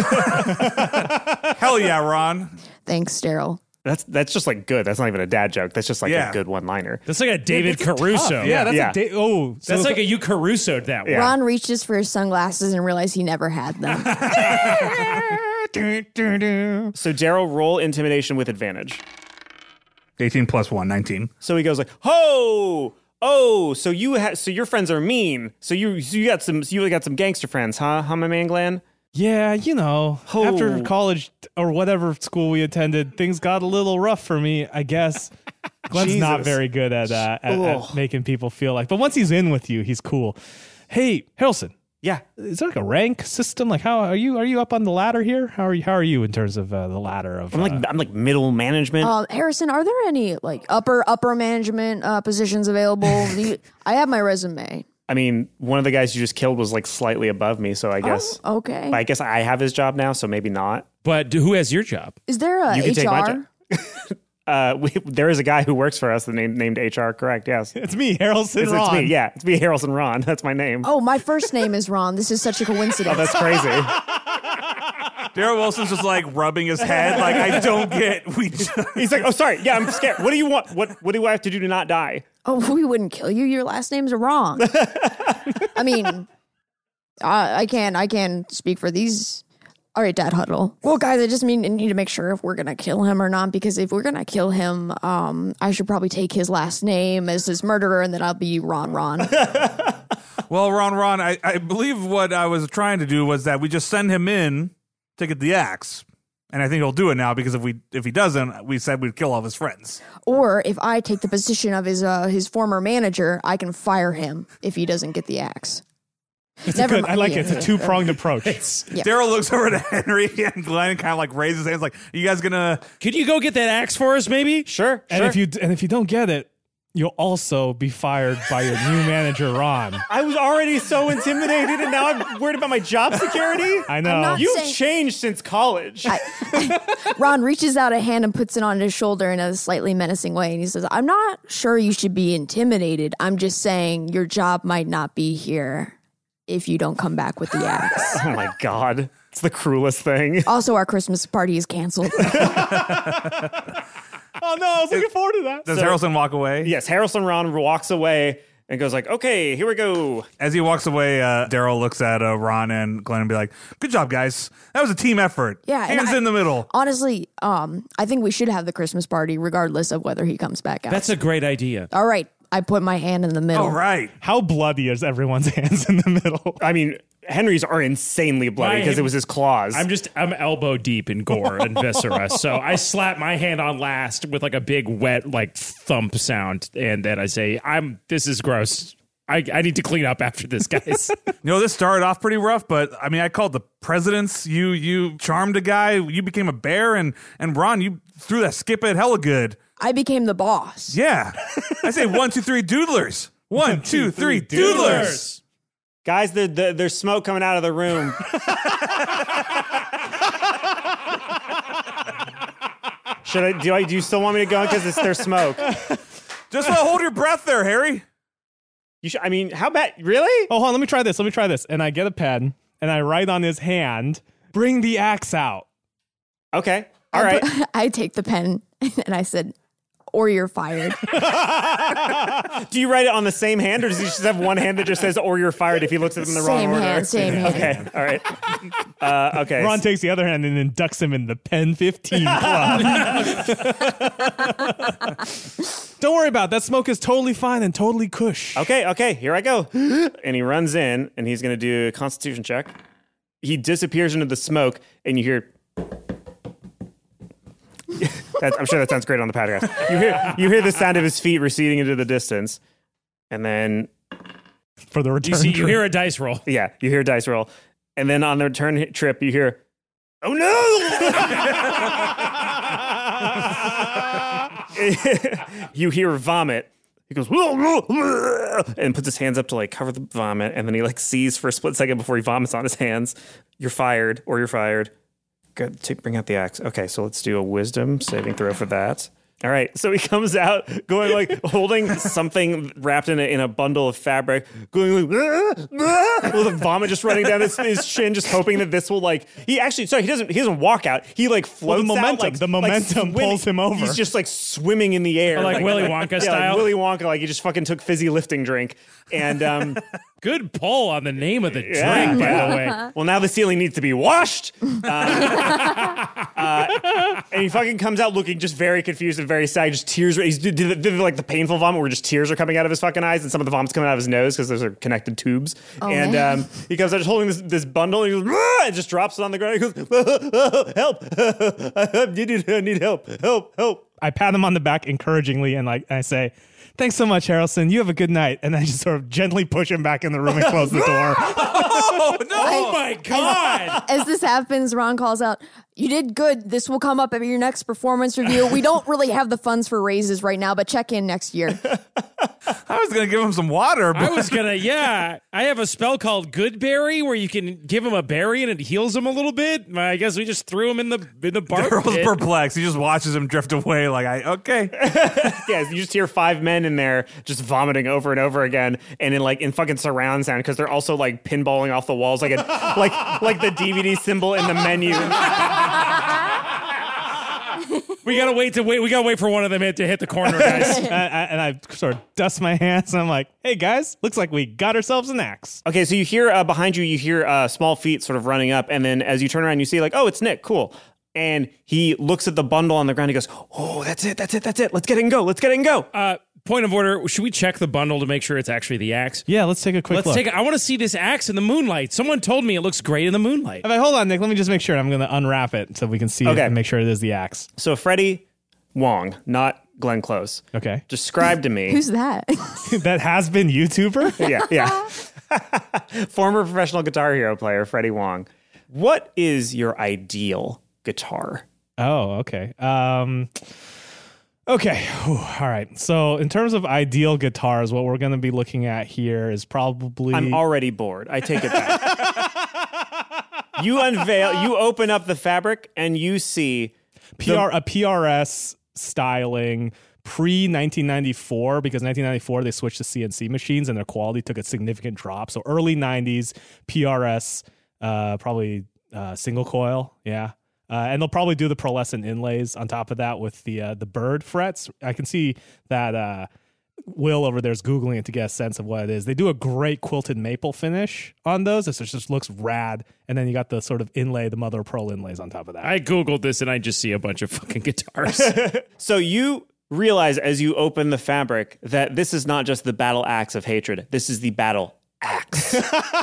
E: Hell yeah, Ron.
F: Thanks, Daryl.
H: That's that's just like good. That's not even a dad joke. That's just like
E: Yeah.
H: a good one liner.
D: That's like a David Caruso.
I: yeah, that's
H: yeah.
I: a da- oh, so
D: That's like a you Caruso'd that one.
H: Yeah.
F: Ron reaches for his sunglasses and realized he never had them.
H: So Daryl, roll intimidation with advantage.
E: eighteen plus one, nineteen.
H: So he goes like, "Ho, oh, so you ha- so your friends are mean. So you so you got some so you got some gangster friends, huh? Huh, my man Glenn?
I: yeah, you know,
H: Oh.
I: after college or whatever school we attended, things got a little rough for me, I guess. Glenn's not
H: Jesus.
I: very good at, uh, at, at
H: Ugh.
I: making people feel like, but once he's in with you, he's cool. Hey, Harrelson,
H: Yeah.
I: is there like a rank system? Like, how are you? Are you up on the ladder here? How are you? How are you in terms of uh, the ladder of?
H: I'm like
I: uh,
H: I'm like middle management.
F: Uh, Harrison, are there any like upper upper management uh, positions available? You- I have my resume.
H: I mean, one of the guys you just killed was like slightly above me, so I guess
F: Oh, okay.
H: I guess I have his job now, so maybe not.
D: But who has your job?
F: Is there a
H: You can
F: H
H: take my
F: R?
H: job. Uh, we, there is a guy who works for us that named named H R. Correct? Yes.
I: it's me, Harrelson
H: It's, it's
I: Ron.
H: me. Yeah, it's me, Harrelson Ron. That's my name.
F: Oh, my first name is Ron. This is such a coincidence.
H: That's crazy.
E: Darryl Wilson's just like rubbing his head, like I don't get. We just,
H: He's like, "Oh, sorry. Yeah, I'm scared. What do you want? What What do I have to do to not die?"
F: Oh, we wouldn't kill you. Your last names are wrong. I mean, I, I can't. I can't speak for these. All right, Dad Huddle. Well, guys, I just mean I need to make sure if we're gonna kill him or not. Because if we're gonna kill him, um, I should probably take his last name as his murderer, and then I'll be Ron Ron.
E: well, Ron, Ron, I, I believe what I was trying to do was that we just send him in to get the axe, and I think he'll do it now because if we if he doesn't, we said we'd kill all of his friends.
F: Or if I take the position of his uh, his former manager, I can fire him if he doesn't get the axe. Never
I: Good.
F: mind.
I: I like
F: Yeah,
I: it. It's a
F: yeah.
I: two pronged approach.
F: Yeah.
E: Daryl looks over to Henry and Glenn and kind of like raises his hands, like, "You guys gonna?"
D: Could you go get that axe for us, maybe?
H: Sure.
I: And
H: sure.
I: if you and if you don't get it, you'll also be fired by your new manager, Ron.
H: I was already so intimidated, and now I'm worried about my job security.
I: I know.
F: not-
H: You've
F: saying-
H: changed since college.
F: Ron reaches out a hand and puts it on his shoulder in a slightly menacing way, and he says, "I'm not sure you should be intimidated. I'm just saying your job might not be here if you don't come back with the axe."
H: Oh my god, it's the cruelest thing.
F: Also, our Christmas party is canceled.
I: Oh no, I was looking forward to that.
E: Does
H: So-
E: Harrelson walk away?
H: Yes, Harrelson Ron walks away and goes like, "Okay, here we go."
E: As he walks away, uh, Daryl looks at uh, Ron and Glenn and be like, "Good job, guys. That was a team effort.
F: Yeah, and
E: hands
F: I-
E: in the middle."
F: Honestly, um, I think we should have the Christmas party regardless of whether he comes back out.
D: That's a great idea.
F: All right, I put my hand in the middle.
E: All right.
I: How bloody is everyone's hands in the middle?
H: I mean, Henry's are insanely bloody because it was his claws.
D: I'm just I'm elbow deep in gore and viscera, so I slap my hand on last with like a big wet like thump sound, and then I say, "I'm this is gross. I, I need to clean up after this, guys."
E: You know, this started off pretty rough, but I mean, I called the presidents. You you charmed a guy. You became a bear, and and Ron, you threw that skip it hella good.
F: I became the boss.
E: Yeah, I say one, two, three, doodlers. One, two, three, doodlers.
H: Guys, there, there, there's smoke coming out of the room. Should I? Do I? Do you still want me to go? Because it's there's smoke.
E: Just uh, hold your breath there, Harry.
H: You should. I mean, how bad? Really?
I: Oh, hold on. Let me try this. Let me try this. And I get a pen and I write on his hand, "Bring the axe out."
H: Okay. All
F: I
H: right.
F: put- I take the pen and I said, "Or you're fired."
H: Do you write it on the same hand, or does he just have one hand that just says "or you're fired" if he looks at it in the
F: Same
H: wrong order?
F: hand, same hand.
H: Okay. All right. Uh, okay.
I: Ron takes the other hand and inducts him in the Pen fifteen Club. Don't worry about it. That smoke is totally fine and totally cush.
H: Okay, okay, here I go. And he runs in, and he's going to do a constitution check. He disappears into the smoke, and you hear... That's, I'm sure that sounds great on the podcast. You hear, you hear the sound of his feet receding into the distance, and then...
I: For the return
D: You see, you
I: trip.
D: hear a dice roll.
H: Yeah, you hear a dice roll. And then on the return trip, you hear, "Oh no!" You hear vomit. He goes, and puts his hands up to like cover the vomit. And then he like sees for a split second before he vomits on his hands. You're fired, or you're fired. Good. Take, bring out the axe. Okay, so let's do a wisdom saving throw for that. All right, so he comes out going like holding something wrapped in a, in a bundle of fabric, going like "Ah, ah," with the vomit just running down his, his shin, just hoping that this will like he actually sorry he doesn't he doesn't walk out, he like floats
I: Well, the momentum-
H: out, like,
I: the momentum
H: like
I: pulls him over.
H: He's just like swimming in the air,
D: Or like Willy Wonka
H: yeah,
D: style?
H: like Willy Wonka, like he just fucking took fizzy lifting drink, and um,
D: Good pull on the name of the drink,
H: yeah,
D: by
H: yeah.
D: the way.
H: Well, now the ceiling needs to be washed. Um, uh, and he fucking comes out looking just very confused and very sad. Just tears. He's did, did, did like the painful vomit where just tears are coming out of his fucking eyes, and some of the vomit's coming out of his nose because those are connected tubes.
F: Oh,
H: and
F: man.
H: um, he comes out just holding this, this bundle. And he goes, "Ah!" and just drops it on the ground. He goes, "Oh, help! I need, I need help! Help! Help!"
I: I pat him on the back encouragingly and like I say, "Thanks so much, Harrelson. You have a good night." And I just sort of gently push him back in the room and close the door.
E: Oh no!
D: Oh my God.
F: As this happens, Ron calls out, "You did good. This will come up at your next performance review. We don't really have the funds for raises right now, but check in next year."
E: I was gonna give him some water, but
D: I was gonna, yeah. I have a spell called Goodberry where you can give him a berry and it heals him a little bit. I guess we just threw him in the in the bark
E: Daryl's
D: pit.
E: perplexed. He just watches him drift away. Like, I okay.
H: Yeah, you just hear five men in there just vomiting over and over again, and in like in fucking surround sound because they're also like pinballing off the walls like a, like like the D V D symbol in the menu.
D: We gotta wait to wait. We gotta wait for one of them to hit the corner, guys.
I: and, I, and I sort of dust my hands and I'm like, "Hey guys, looks like we got ourselves an axe."
H: Okay, so you hear uh, behind you, you hear uh, small feet sort of running up, and then as you turn around, you see like, "Oh, it's Nick, cool." And he looks at the bundle on the ground. He goes, "Oh, that's it, that's it, that's it. Let's get it and go. Let's get it and go."
D: Uh, point of order: should we check the bundle to make sure it's actually the axe?
I: Yeah, let's take a quick
D: Let's
I: look.
D: take it. I want to see this axe in the moonlight. Someone told me it looks great in the moonlight.
I: If I hold on, Nick, let me just make sure. I'm going to unwrap it so we can see
H: Okay.
I: it and make sure it is the axe.
H: So Freddie Wong, not Glenn Close,
I: Okay.
H: described to me.
F: Who's that?
I: That has been YouTuber?
H: yeah, yeah. Former professional Guitar Hero player Freddie Wong. What is your ideal guitar?
I: Oh, okay. Um, okay. Whew. All right. So, in terms of ideal guitars, what we're going to be looking at here is probably.
H: I'm already bored. I take it back. You unveil, you open up the fabric, and you see
I: P R, a P R S styling pre nineteen ninety-four, because nineteen ninety-four they switched to C N C machines and their quality took a significant drop. So, early nineties P R S, uh, probably uh, single coil. Yeah. Uh, and they'll probably do the pearlescent inlays on top of that with the uh, the bird frets. I can see that uh, Will over there is Googling it to get a sense of what it is. They do a great quilted maple finish on those. It just looks rad. And then you got the sort of inlay, the mother of pearl inlays on top of that.
D: I Googled this and I just see a bunch of fucking guitars.
H: So you realize as you open the fabric that this is not just the battle axe of hatred. This is the battle axe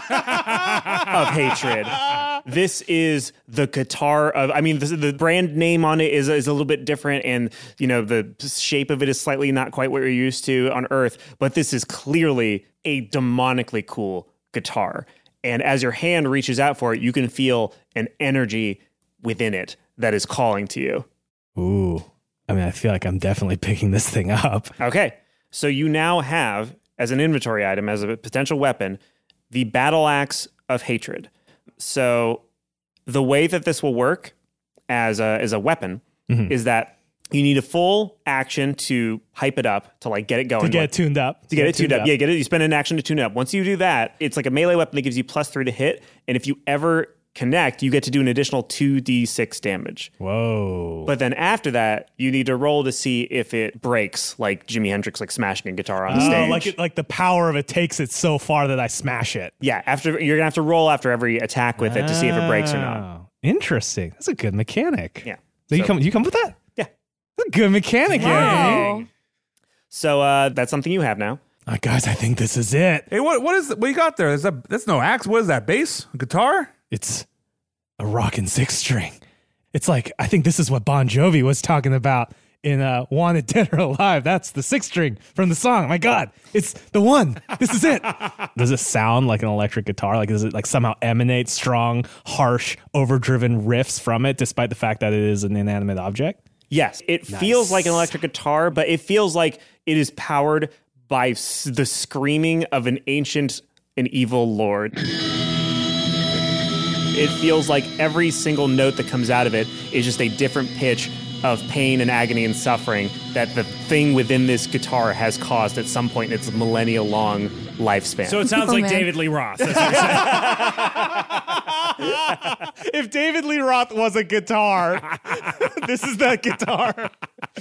H: of hatred. This is the guitar of, I mean, this, the brand name on it is, is a little bit different, and, you know, the shape of it is slightly not quite what you're used to on Earth, but this is clearly a demonically cool guitar. And as your hand reaches out for it, you can feel an energy within it that is calling to you.
I: Ooh. I mean, I feel like I'm definitely picking this thing up.
H: Okay. So you now have, as an inventory item, as a potential weapon, the Battle Axe of Hatred. So the way that this will work as a, as a weapon
I: Mhm.
H: is that you need a full action to hype it up, to like get it going.
I: To get
H: like,
I: it tuned up.
H: To get it tuned up. Yeah, get it. You spend an action to tune it up. Once you do that, it's like a melee weapon that gives you plus three to hit. And if you ever connect, you get to do an additional two d six damage.
I: Whoa.
H: But then after that, you need to roll to see if it breaks, like Jimi Hendrix, like smashing a guitar on the
I: Oh,
H: stage.
I: like it, like the power of it takes it so far that I smash it.
H: Yeah, after you're gonna have to roll after every attack with it to see if it breaks or not.
I: Oh, interesting. That's a good mechanic.
H: Yeah.
I: So you
H: So-
I: come you come with that?
H: Yeah.
I: That's a good mechanic.
F: Wow.
H: So uh, that's something you have now.
I: Uh, guys, I think this is it.
E: Hey, what what is what you got there? Is that that's no axe? What is that? Bass? Guitar?
I: It's a rockin' six string. It's like I think this is what Bon Jovi was talking about in uh, Wanted Dead or Alive. That's the six string from the song. My God, it's the one. This is it. Does it sound like an electric guitar? Like does it like somehow emanate strong, harsh, overdriven riffs from it, despite the fact that it is an inanimate object?
H: Yes, it
I: Nice.
H: feels like an electric guitar, but it feels like it is powered by s- the screaming of an ancient and evil lord. It feels like every single note that comes out of it is just a different pitch of pain and agony and suffering that the thing within this guitar has caused at some point in its millennial-long lifespan.
D: So it sounds
F: Oh,
D: like
F: man.
D: David Lee Roth. That's what you're saying.
I: If David Lee Roth was a guitar, this is that guitar.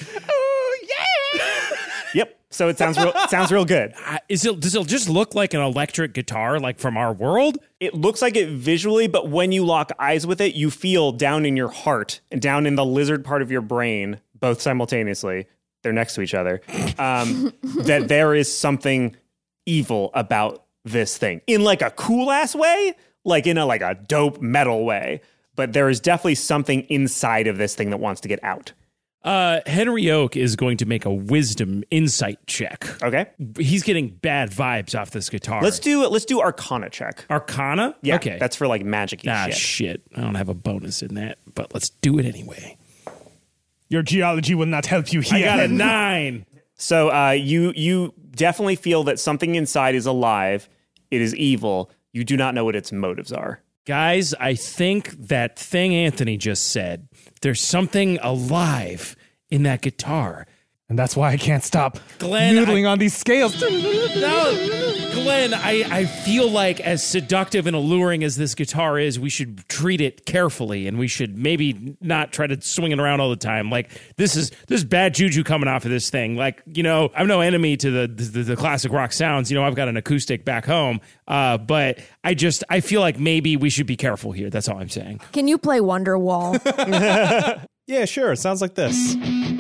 H: Yep. So it sounds real. It sounds real good.
D: Uh, Is it? Does it just look like an electric guitar, like from our world?
H: It looks like it visually, but when you lock eyes with it, you feel down in your heart and down in the lizard part of your brain, both simultaneously. They're next to each other. Um, that there is something evil about this thing in like a cool ass way, like in a like a dope metal way. But there is definitely something inside of this thing that wants to get out.
D: Uh, Henry Oak is going to make a wisdom insight check.
H: Okay.
D: He's getting bad vibes off this guitar.
H: Let's do let's do Arcana check.
D: Arcana.
H: Yeah.
D: Okay.
H: That's for like magic
D: ah
H: shit.
D: shit. I don't have a bonus in that, but let's do it anyway.
I: Your geology will not help you here.
D: I got a nine.
H: So uh, you you definitely feel that something inside is alive. It is evil. You do not know what its motives are.
D: Guys, I think that thing Anthony just said, there's something alive in that guitar.
I: And that's why I can't stop
D: Glenn,
I: noodling
D: I-
I: on these scales.
D: No, Glenn, I, I feel like as seductive and alluring as this guitar is, we should treat it carefully and we should maybe not try to swing it around all the time. Like this is this is bad juju coming off of this thing. Like, you know, I'm no enemy to the the, the classic rock sounds. You know, I've got an acoustic back home. Uh, but I just I feel like maybe we should be careful here. That's all I'm saying.
F: Can you play Wonderwall?
G: Yeah, sure. It sounds like this.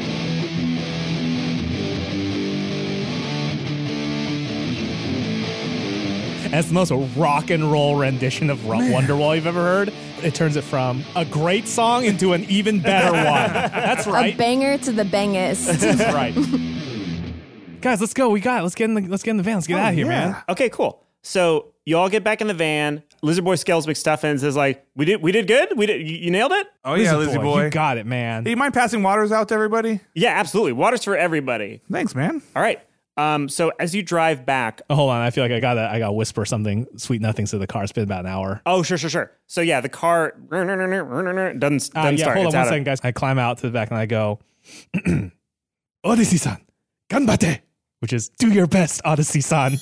I: And it's the most rock and roll rendition of Ro- Wonderwall you've ever heard. It turns it from a great song into an even better one. That's right.
F: A banger to the bangest.
I: That's right. Guys, let's go. We got it. Let's get in the let's get in the van. Let's get out of here, man.
H: Okay, cool. So you all get back in the van. Lizard Boy Scales McStuffins is like, we did we did good? We did you, you nailed it?
E: Oh yeah,
I: Lizzy
E: Lizzy boy.
I: You got it, man.
E: Hey, you mind passing waters out to everybody?
H: Yeah, absolutely. Water's for everybody.
E: Thanks, man.
H: All right. Um, so as you drive back,
I: Oh, hold on. I feel like I got to I got to whisper something sweet nothings to the car. It's been about an hour.
H: oh sure, sure, sure. So yeah, the car doesn't doesn't
I: Uh, yeah,
H: start.
I: hold on
H: It's
I: one
H: out of-
I: second, guys. I climb out to the back and I go, Odyssey-san, ganbate, which is do your best, Odyssey-san.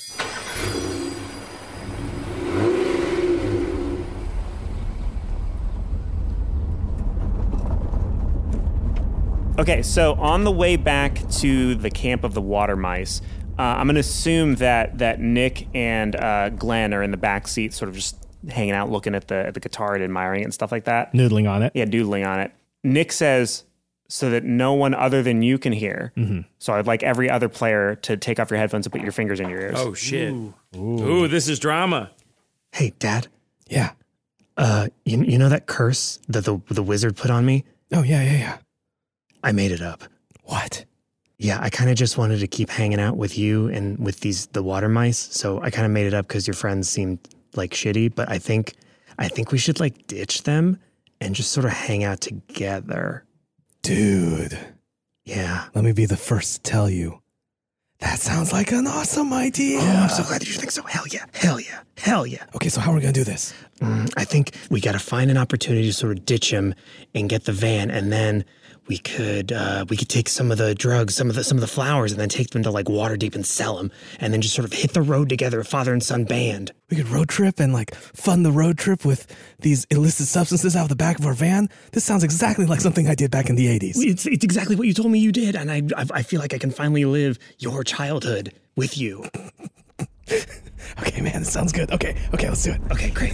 H: Okay, so on the way back to the camp of the water mice, uh, I'm going to assume that that Nick and uh, Glenn are in the back seat, sort of just hanging out, looking at the at the guitar and admiring it and stuff like that.
I: Noodling on it.
H: Yeah, doodling on it. Nick says, so that no one other than you can hear.
I: Mm-hmm.
H: So I'd like every other player to take off your headphones and put your fingers in your ears.
D: Oh shit. Ooh, Ooh this is drama.
L: Hey, Dad.
I: Yeah.
L: Uh, you you know that curse that the the wizard put on me?
I: Oh, yeah, yeah, yeah.
L: I made it up.
I: What?
L: Yeah, I kind of just wanted to keep hanging out with you and with these the water mice. So I kind of made it up because your friends seemed like shitty. But I think I think we should like ditch them and just sort of hang out together.
G: Dude,
L: Yeah.
G: let me be the first to tell you. That sounds like an awesome idea.
L: Oh, I'm so glad that you think so. Hell yeah. Hell yeah. Hell yeah.
G: Okay, so how are we going to do this?
L: Mm, I think we got to find an opportunity to sort of ditch him and get the van, and then we could uh, we could take some of the drugs, some of the some of the flowers, and then take them to like Waterdeep and sell them, and then just sort of hit the road together, a father and son band.
G: We could road trip and like fund the road trip with these illicit substances out of the back of our van. This sounds exactly like something I did back in the eighties.
L: It's it's exactly what you told me you did, and I I, I feel like I can finally live your childhood with you.
G: Okay, man, this sounds good. Okay, okay, let's do it.
L: Okay, great.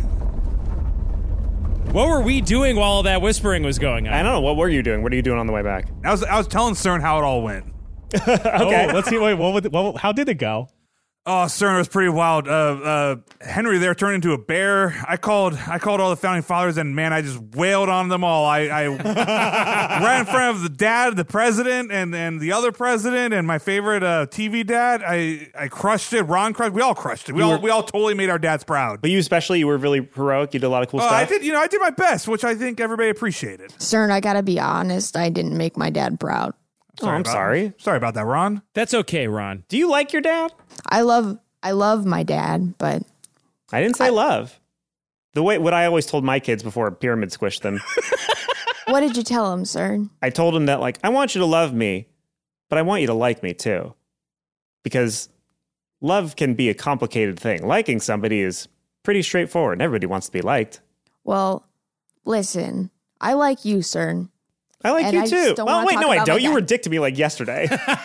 D: What were we doing while all that whispering was going on?
H: I don't know. What were you doing? What are you doing on the way back?
E: I was I was telling CERN how it all went.
H: Okay.
I: Oh, let's see. Wait, what, would, what? How did it go?
E: Oh, CERN was pretty wild. Uh, uh, Henry there turned into a bear. I called I called all the founding fathers, and man, I just wailed on them all. I, I ran in front of the dad, the president, and, and the other president, and my favorite uh, T V dad. I, I crushed it. Ron crushed. We all crushed it. We
H: You
E: all
H: were-
E: we all totally made our dads proud.
H: But you especially, you were really heroic. You did a lot of cool
E: Uh,
H: stuff.
E: I did, you know, I did my best, which I think everybody appreciated.
F: CERN, I gotta be honest, I didn't make my dad proud.
H: Oh, I'm
E: about-
H: sorry.
E: Sorry about that, Ron.
D: That's okay, Ron.
H: Do you like your dad?
F: I love I love my dad, but
H: I didn't say love. The way what I always told my kids before a pyramid squished them.
F: what did you tell him, CERN?
H: I told him that, like, I want you to love me, but I want you to like me too. Because love can be a complicated thing. Liking somebody is pretty straightforward, and everybody wants to be liked.
F: Well, listen, I like you, CERN.
H: I like
F: And
H: you
F: I
H: too.
F: just don't
H: Well,
F: wanna
H: wait,
F: talk
H: no, I
F: about
H: don't.
F: my
H: You
F: dad.
H: were a dick to me like yesterday.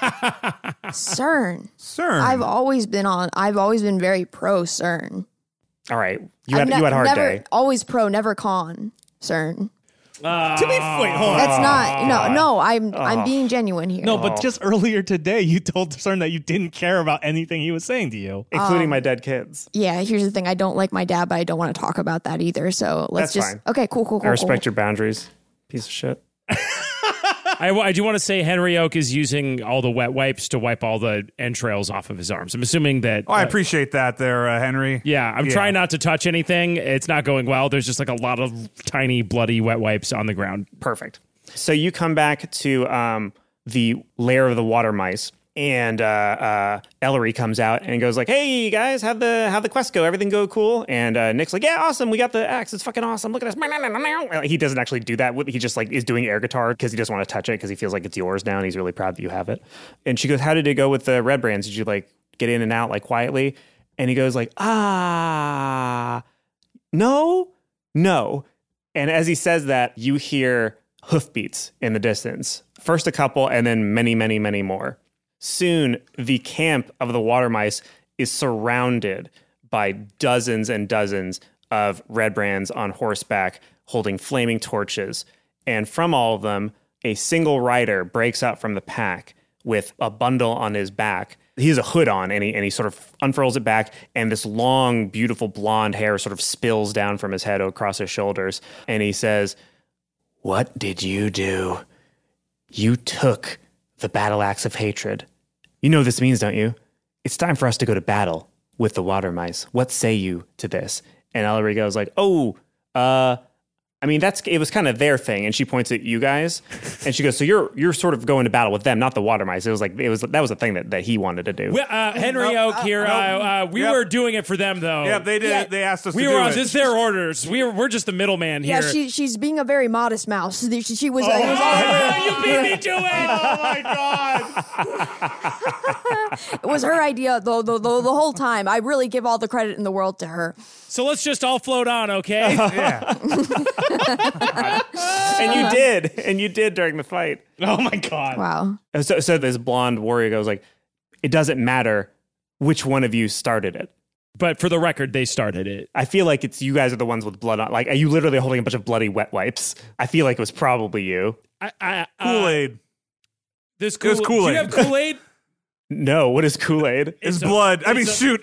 F: CERN.
E: CERN.
F: I've always been on I've always been very pro CERN.
H: All right. You
F: I've
H: had, you had a hard
F: never,
H: day.
F: Always pro, never con, CERN.
I: to be wait, hold on.
F: That's not no, no, I'm
H: Oh.
F: I'm being genuine here.
I: No, but just earlier today, you told CERN that you didn't care about anything he was saying to you.
H: Including
F: Um,
H: my dead kids.
F: Yeah, here's the thing. I don't like my dad, but I don't want to talk about that either. So let's
H: That's
F: just
H: fine.
F: okay, cool, cool, cool.
H: I respect
F: cool.
H: your boundaries. Piece of shit.
D: I, I do want to say Henry Oak is using all the wet wipes to wipe all the entrails off of his arms. I'm assuming that.
E: Oh, I
D: uh,
E: appreciate that there, uh, Henry.
D: Yeah, I'm
E: Yeah.
D: trying not to touch anything. It's not going well. There's just like a lot of tiny bloody wet wipes on the ground.
H: Perfect. So you come back to um, the lair of the water mice, and uh, uh, Ellery comes out and goes like, "Hey guys, how'd the how'd the quest go? Everything go cool?" And uh, Nick's like, "Yeah, awesome. We got the axe. It's fucking awesome. Look at us." He doesn't actually do that. He just like is doing air guitar because he doesn't want to touch it because he feels like it's yours now, and he's really proud that you have it. And she goes, "How did it go with the red brands? Did you like get in and out like quietly?" And he goes like, "Ah, no, no." And as he says that, you hear hoofbeats in the distance. First a couple, and then many, many, many more. Soon, the camp of the water mice is surrounded by dozens and dozens of red brands on horseback holding flaming torches. And from all of them, a single rider breaks out from the pack with a bundle on his back. He has a hood on, and he, and he sort of unfurls it back, and this long, beautiful blonde hair sort of spills down from his head across his shoulders. And he says, "What did you do? You took the battle axe of hatred. You know what this means, don't you? It's time for us to go to battle with the water mice. What say you to this?" And Ellery goes like, "Oh, uh, I mean, that's it was kind of their thing." And she points at you guys, and she goes, "So you're you're sort of going to battle with them, not the water mice." It was like it was that was a thing that, that he wanted to do.
D: Well, uh, Henry
E: No,
D: Oak here.
E: no.
D: Uh, uh, we
E: Yep.
D: were doing it for them, though.
E: Yeah, they did.
F: Yeah.
E: They asked us
D: we
E: to
D: were
E: do
D: on
E: it.
D: this their orders. We were we're just the middleman
F: Yeah,
D: here.
F: she she's being a very modest mouse. She, she was.
D: Oh,
F: uh, it was
D: oh, you beat me to it! Oh my god!
F: It was her idea the, the, the, the whole time. I really give all the credit in the world to her.
D: So let's just all float on, okay?
E: Yeah.
H: And you did, and you did during the fight.
I: Oh my god!
F: Wow.
H: So, so this blonde warrior goes like, "It doesn't matter which one of you started it.
D: But for the record, they started it.
H: I feel like it's you guys are the ones with blood on. Like, are you literally holding a bunch of bloody wet wipes? I feel like it was probably you.
D: I, I, uh,
E: Kool-Aid.
D: This
E: It was
D: Kool-
E: Kool-Aid.
D: Do you have Kool-Aid?
H: No, what is Kool-Aid?
E: It's,
D: It's a-
E: blood. I mean,
D: it's a-
E: shoot.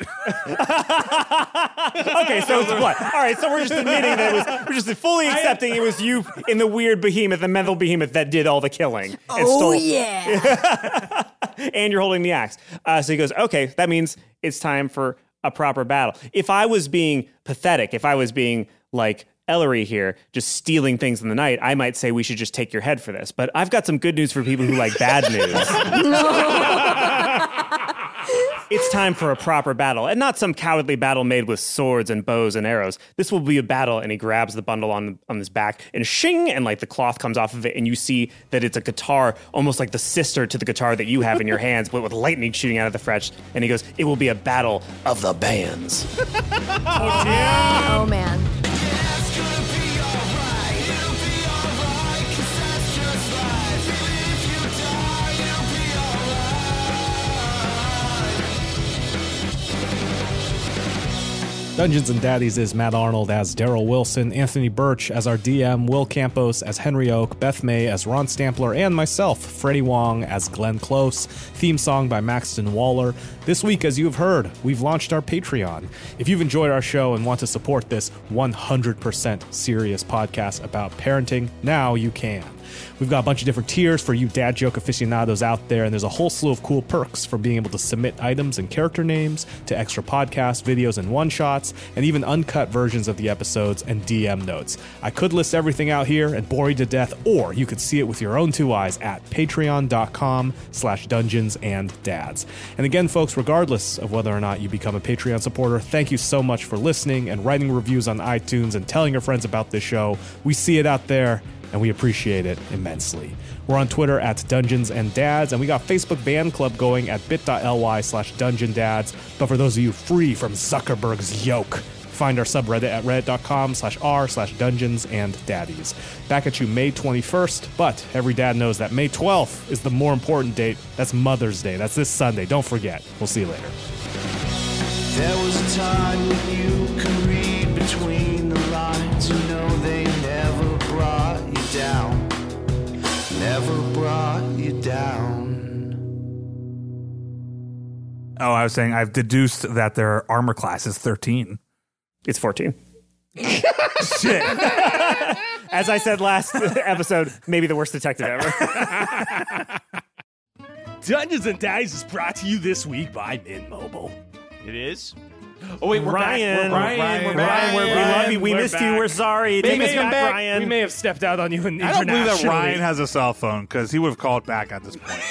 H: Okay, so it's blood. All right, so we're just admitting that it was. We're just fully accepting it was you in the weird behemoth, the mental behemoth that did all the killing. And
F: Oh
H: stole,
F: yeah.
H: and you're holding the axe. Uh, so he goes, "Okay, that means it's time for a proper battle." If I was being pathetic, if I was being like Ellery here, just stealing things in the night, I might say we should just take your head for this. But I've got some good news for people who like bad news. It's time for a proper battle, and not some cowardly battle made with swords and bows and arrows. This will be a battle, and he grabs the bundle on on his back, and shing, and like the cloth comes off of it, and you see that it's a guitar, almost like the sister to the guitar that you have in your hands, but with lightning shooting out of the frets. And he goes, "It will be a battle of the bands."
D: Oh, damn.
F: Oh man.
G: Dungeons and Daddies is Matt Arnold as Daryl Wilson, Anthony Birch as our D M, Will Campos as Henry Oak, Beth May as Ron Stampler, and myself, Freddie Wong as Glenn Close. Theme song by Maxton Waller. This week, as you've heard, we've launched our Patreon. If you've enjoyed our show and want to support this one hundred percent serious podcast about parenting, now you can. We've got a bunch of different tiers for you dad joke aficionados out there, and there's a whole slew of cool perks, from being able to submit items and character names to extra podcasts, videos, and one-shots, and even uncut versions of the episodes and D M notes. I could list everything out here and bore you to death, or you could see it with your own two eyes at patreon.com slash dungeons and dads. And again, folks, regardless of whether or not you become a Patreon supporter, thank you so much for listening and writing reviews on iTunes and telling your friends about this show. We see it out there, and we appreciate it immensely. We're on Twitter at Dungeons and Dads, and we got Facebook fan club going at bit.ly slash Dungeon Dads. But for those of you free from Zuckerberg's yoke, find our subreddit at reddit.com slash r slash Dungeons and Daddies. Back at you May twenty-first, but every dad knows that May twelfth is the more important date. That's Mother's Day. That's this Sunday. Don't forget. We'll see you later.
M: There was a time when you could read between the lines. You know they never brought you down. Never brought you down.
E: Oh, I was saying I've deduced that their armor class is thirteen.
H: It's fourteen.
E: Shit.
H: As I said last episode, maybe the worst detective ever.
N: Dungeons and Daddies is brought to you this week by Mint Mobile.
O: It is? Oh, wait, we're
H: Ryan.
O: back. We're Ryan.
H: Ryan,
O: We're
H: Ryan,
O: back.
H: we're, we love you. We
C: We're
H: missed
C: back.
H: you. We're sorry. Take
C: We
H: us
C: may,
H: back,
C: have,
H: Ryan.
C: we may have stepped out on you in
E: I don't believe that
C: internationally.
E: Ryan has a cell phone, because he would have called back at this point.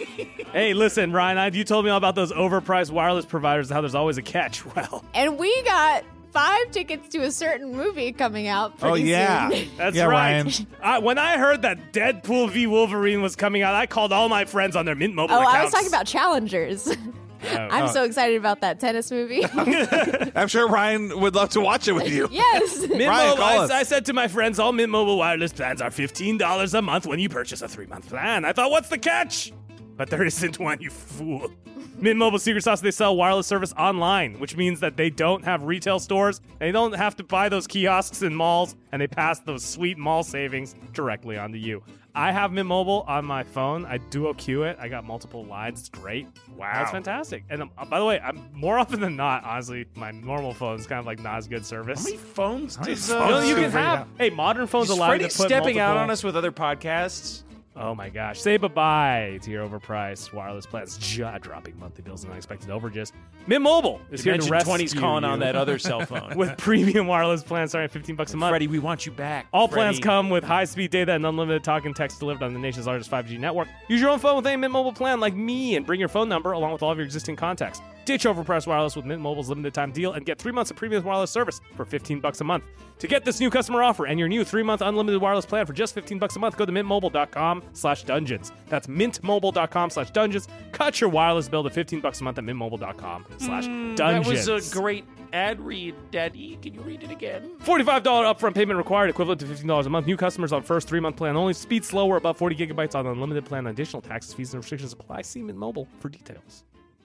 C: Hey, listen, Ryan, I, you told me all about those overpriced wireless providers and how there's always a catch. Well,
F: And we got five tickets to a certain movie coming out pretty
E: Oh, yeah.
F: soon.
C: that's
E: Yeah,
C: right.
E: Ryan.
C: I, when I heard that Deadpool v Wolverine was coming out, I called all my friends on their Mint Mobile
F: Oh,
C: accounts.
F: I was talking about Challengers. I'm so excited about that tennis movie.
E: I'm sure Ryan would love to watch it with you.
F: Yes.
C: Mint
E: Ryan,
C: Mobile,
E: call
C: I,
E: us.
C: I said to my friends, all Mint Mobile wireless plans are fifteen dollars a month when you purchase a three-month plan. I thought, what's the catch? But there isn't one, you fool. Mint Mobile secret sauce, they sell wireless service online, which means that they don't have retail stores. They don't have to buy those kiosks in malls, and they pass those sweet mall savings directly onto you. I have Mint Mobile on my phone. I duo queue it. I got multiple lines. It's great. Wow. That's fantastic. And um, by the way, I'm more often than not, honestly, my normal phone is kind of like not as good service.
O: How many phones
E: many
O: does
E: phones
C: You, know,
O: uh,
C: you
E: do
C: can
E: Freddie
C: have,
E: have?
C: hey, modern phones
O: Is
C: allow
O: Freddie
C: you to put
O: stepping out
C: multiple-
O: on us with other podcasts?
C: Oh my gosh. Say bye-bye to your overpriced wireless plans. Jaw-dropping monthly bills and unexpected overages. Mint Mobile is here to
O: Dimension
C: rescue
O: twenty's calling
C: you
O: on that other cell phone.
C: with premium wireless plans starting at fifteen bucks a month.
O: Freddie, we want you back.
C: All
O: Freddie.
C: plans come with high-speed data and unlimited talk and text delivered on the nation's largest five G network. Use your own phone with a Mint Mobile plan like me and bring your phone number along with all of your existing contacts. Ditch overpriced wireless with Mint Mobile's limited time deal and get three months of premium wireless service for fifteen bucks a month. To get this new customer offer and your new three-month unlimited wireless plan for just fifteen bucks a month, go to mintmobile.com slash dungeons. That's mintmobile.com slash dungeons. Cut your wireless bill to fifteen bucks a month at mintmobile.com slash
O: That
C: dungeons.
O: was a great ad read, Daddy. Can you read it again?
C: forty-five dollars upfront payment required, equivalent to fifteen dollars a month. New customers on first three-month plan only. Speed slower, above forty gigabytes on unlimited plan. Additional taxes, fees, and restrictions apply. See Mint Mobile for details.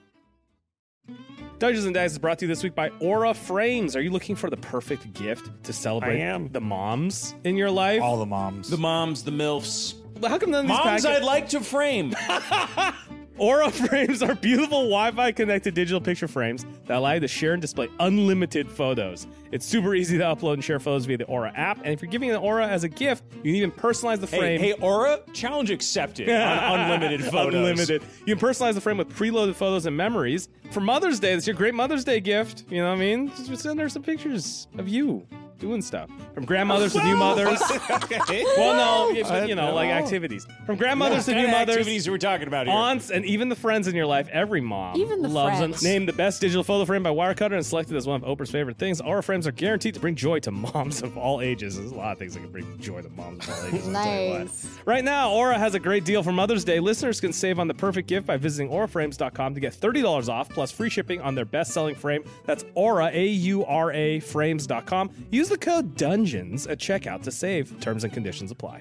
C: Dungeons and Daddies is brought to you this week by Aura Frames. Are you looking for the perfect gift to celebrate
H: I am.
C: the moms in your life?
E: All the moms.
O: The moms, the MILFs.
C: How come none of these
O: Moms
C: package-
O: I'd like to frame.
C: Aura Frames are beautiful Wi-Fi connected digital picture frames that allow you to share and display unlimited photos. It's super easy to upload and share photos via the Aura app, and if you're giving an Aura as a gift, you can even personalize the
O: Hey,
C: frame.
O: hey, Aura, challenge accepted on unlimited photos.
C: Unlimited. You can personalize the frame with preloaded photos and memories. For Mother's Day, that's your great Mother's Day gift. You know what I mean? Just send her some pictures of you doing stuff. From grandmothers to new mothers.
D: Okay.
C: Well, no, you, you know, like activities. From grandmothers
D: Yeah,
C: to new
D: what kind of
C: mothers.
D: activities are we talking about here?
C: Aunts, and even the friends in your life. Every mom
F: Even the
C: loves
F: friends.
C: them. Named the best digital photo frame by Wirecutter and selected as one of Oprah's favorite things. Aura frames are guaranteed to bring joy to moms of all ages. There's a lot of things that can bring joy to moms of all ages. I'll tell you what.
F: Nice.
C: Right now, Aura has a great deal for Mother's Day. Listeners can save on the perfect gift by visiting aura frames dot com to get thirty dollars off plus free shipping on their best-selling frame. That's Aura, A U R A, frames dot com. Use the code DUNGEONS at checkout to save. Terms and conditions apply.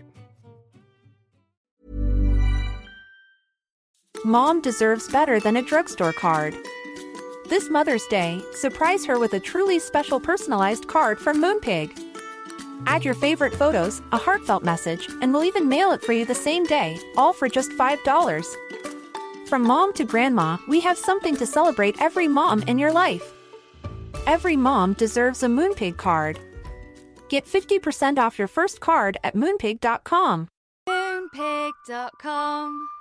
J: Mom deserves better than a drugstore card. This Mother's Day, surprise her with a truly special personalized card from Moonpig. Add your favorite photos, a heartfelt message, and we'll even mail it for you the same day, all for just five dollars. From mom to grandma, we have something to celebrate every mom in your life. Every mom deserves a Moonpig card. Get fifty percent off your first card at moonpig dot com.
K: Moonpig dot com.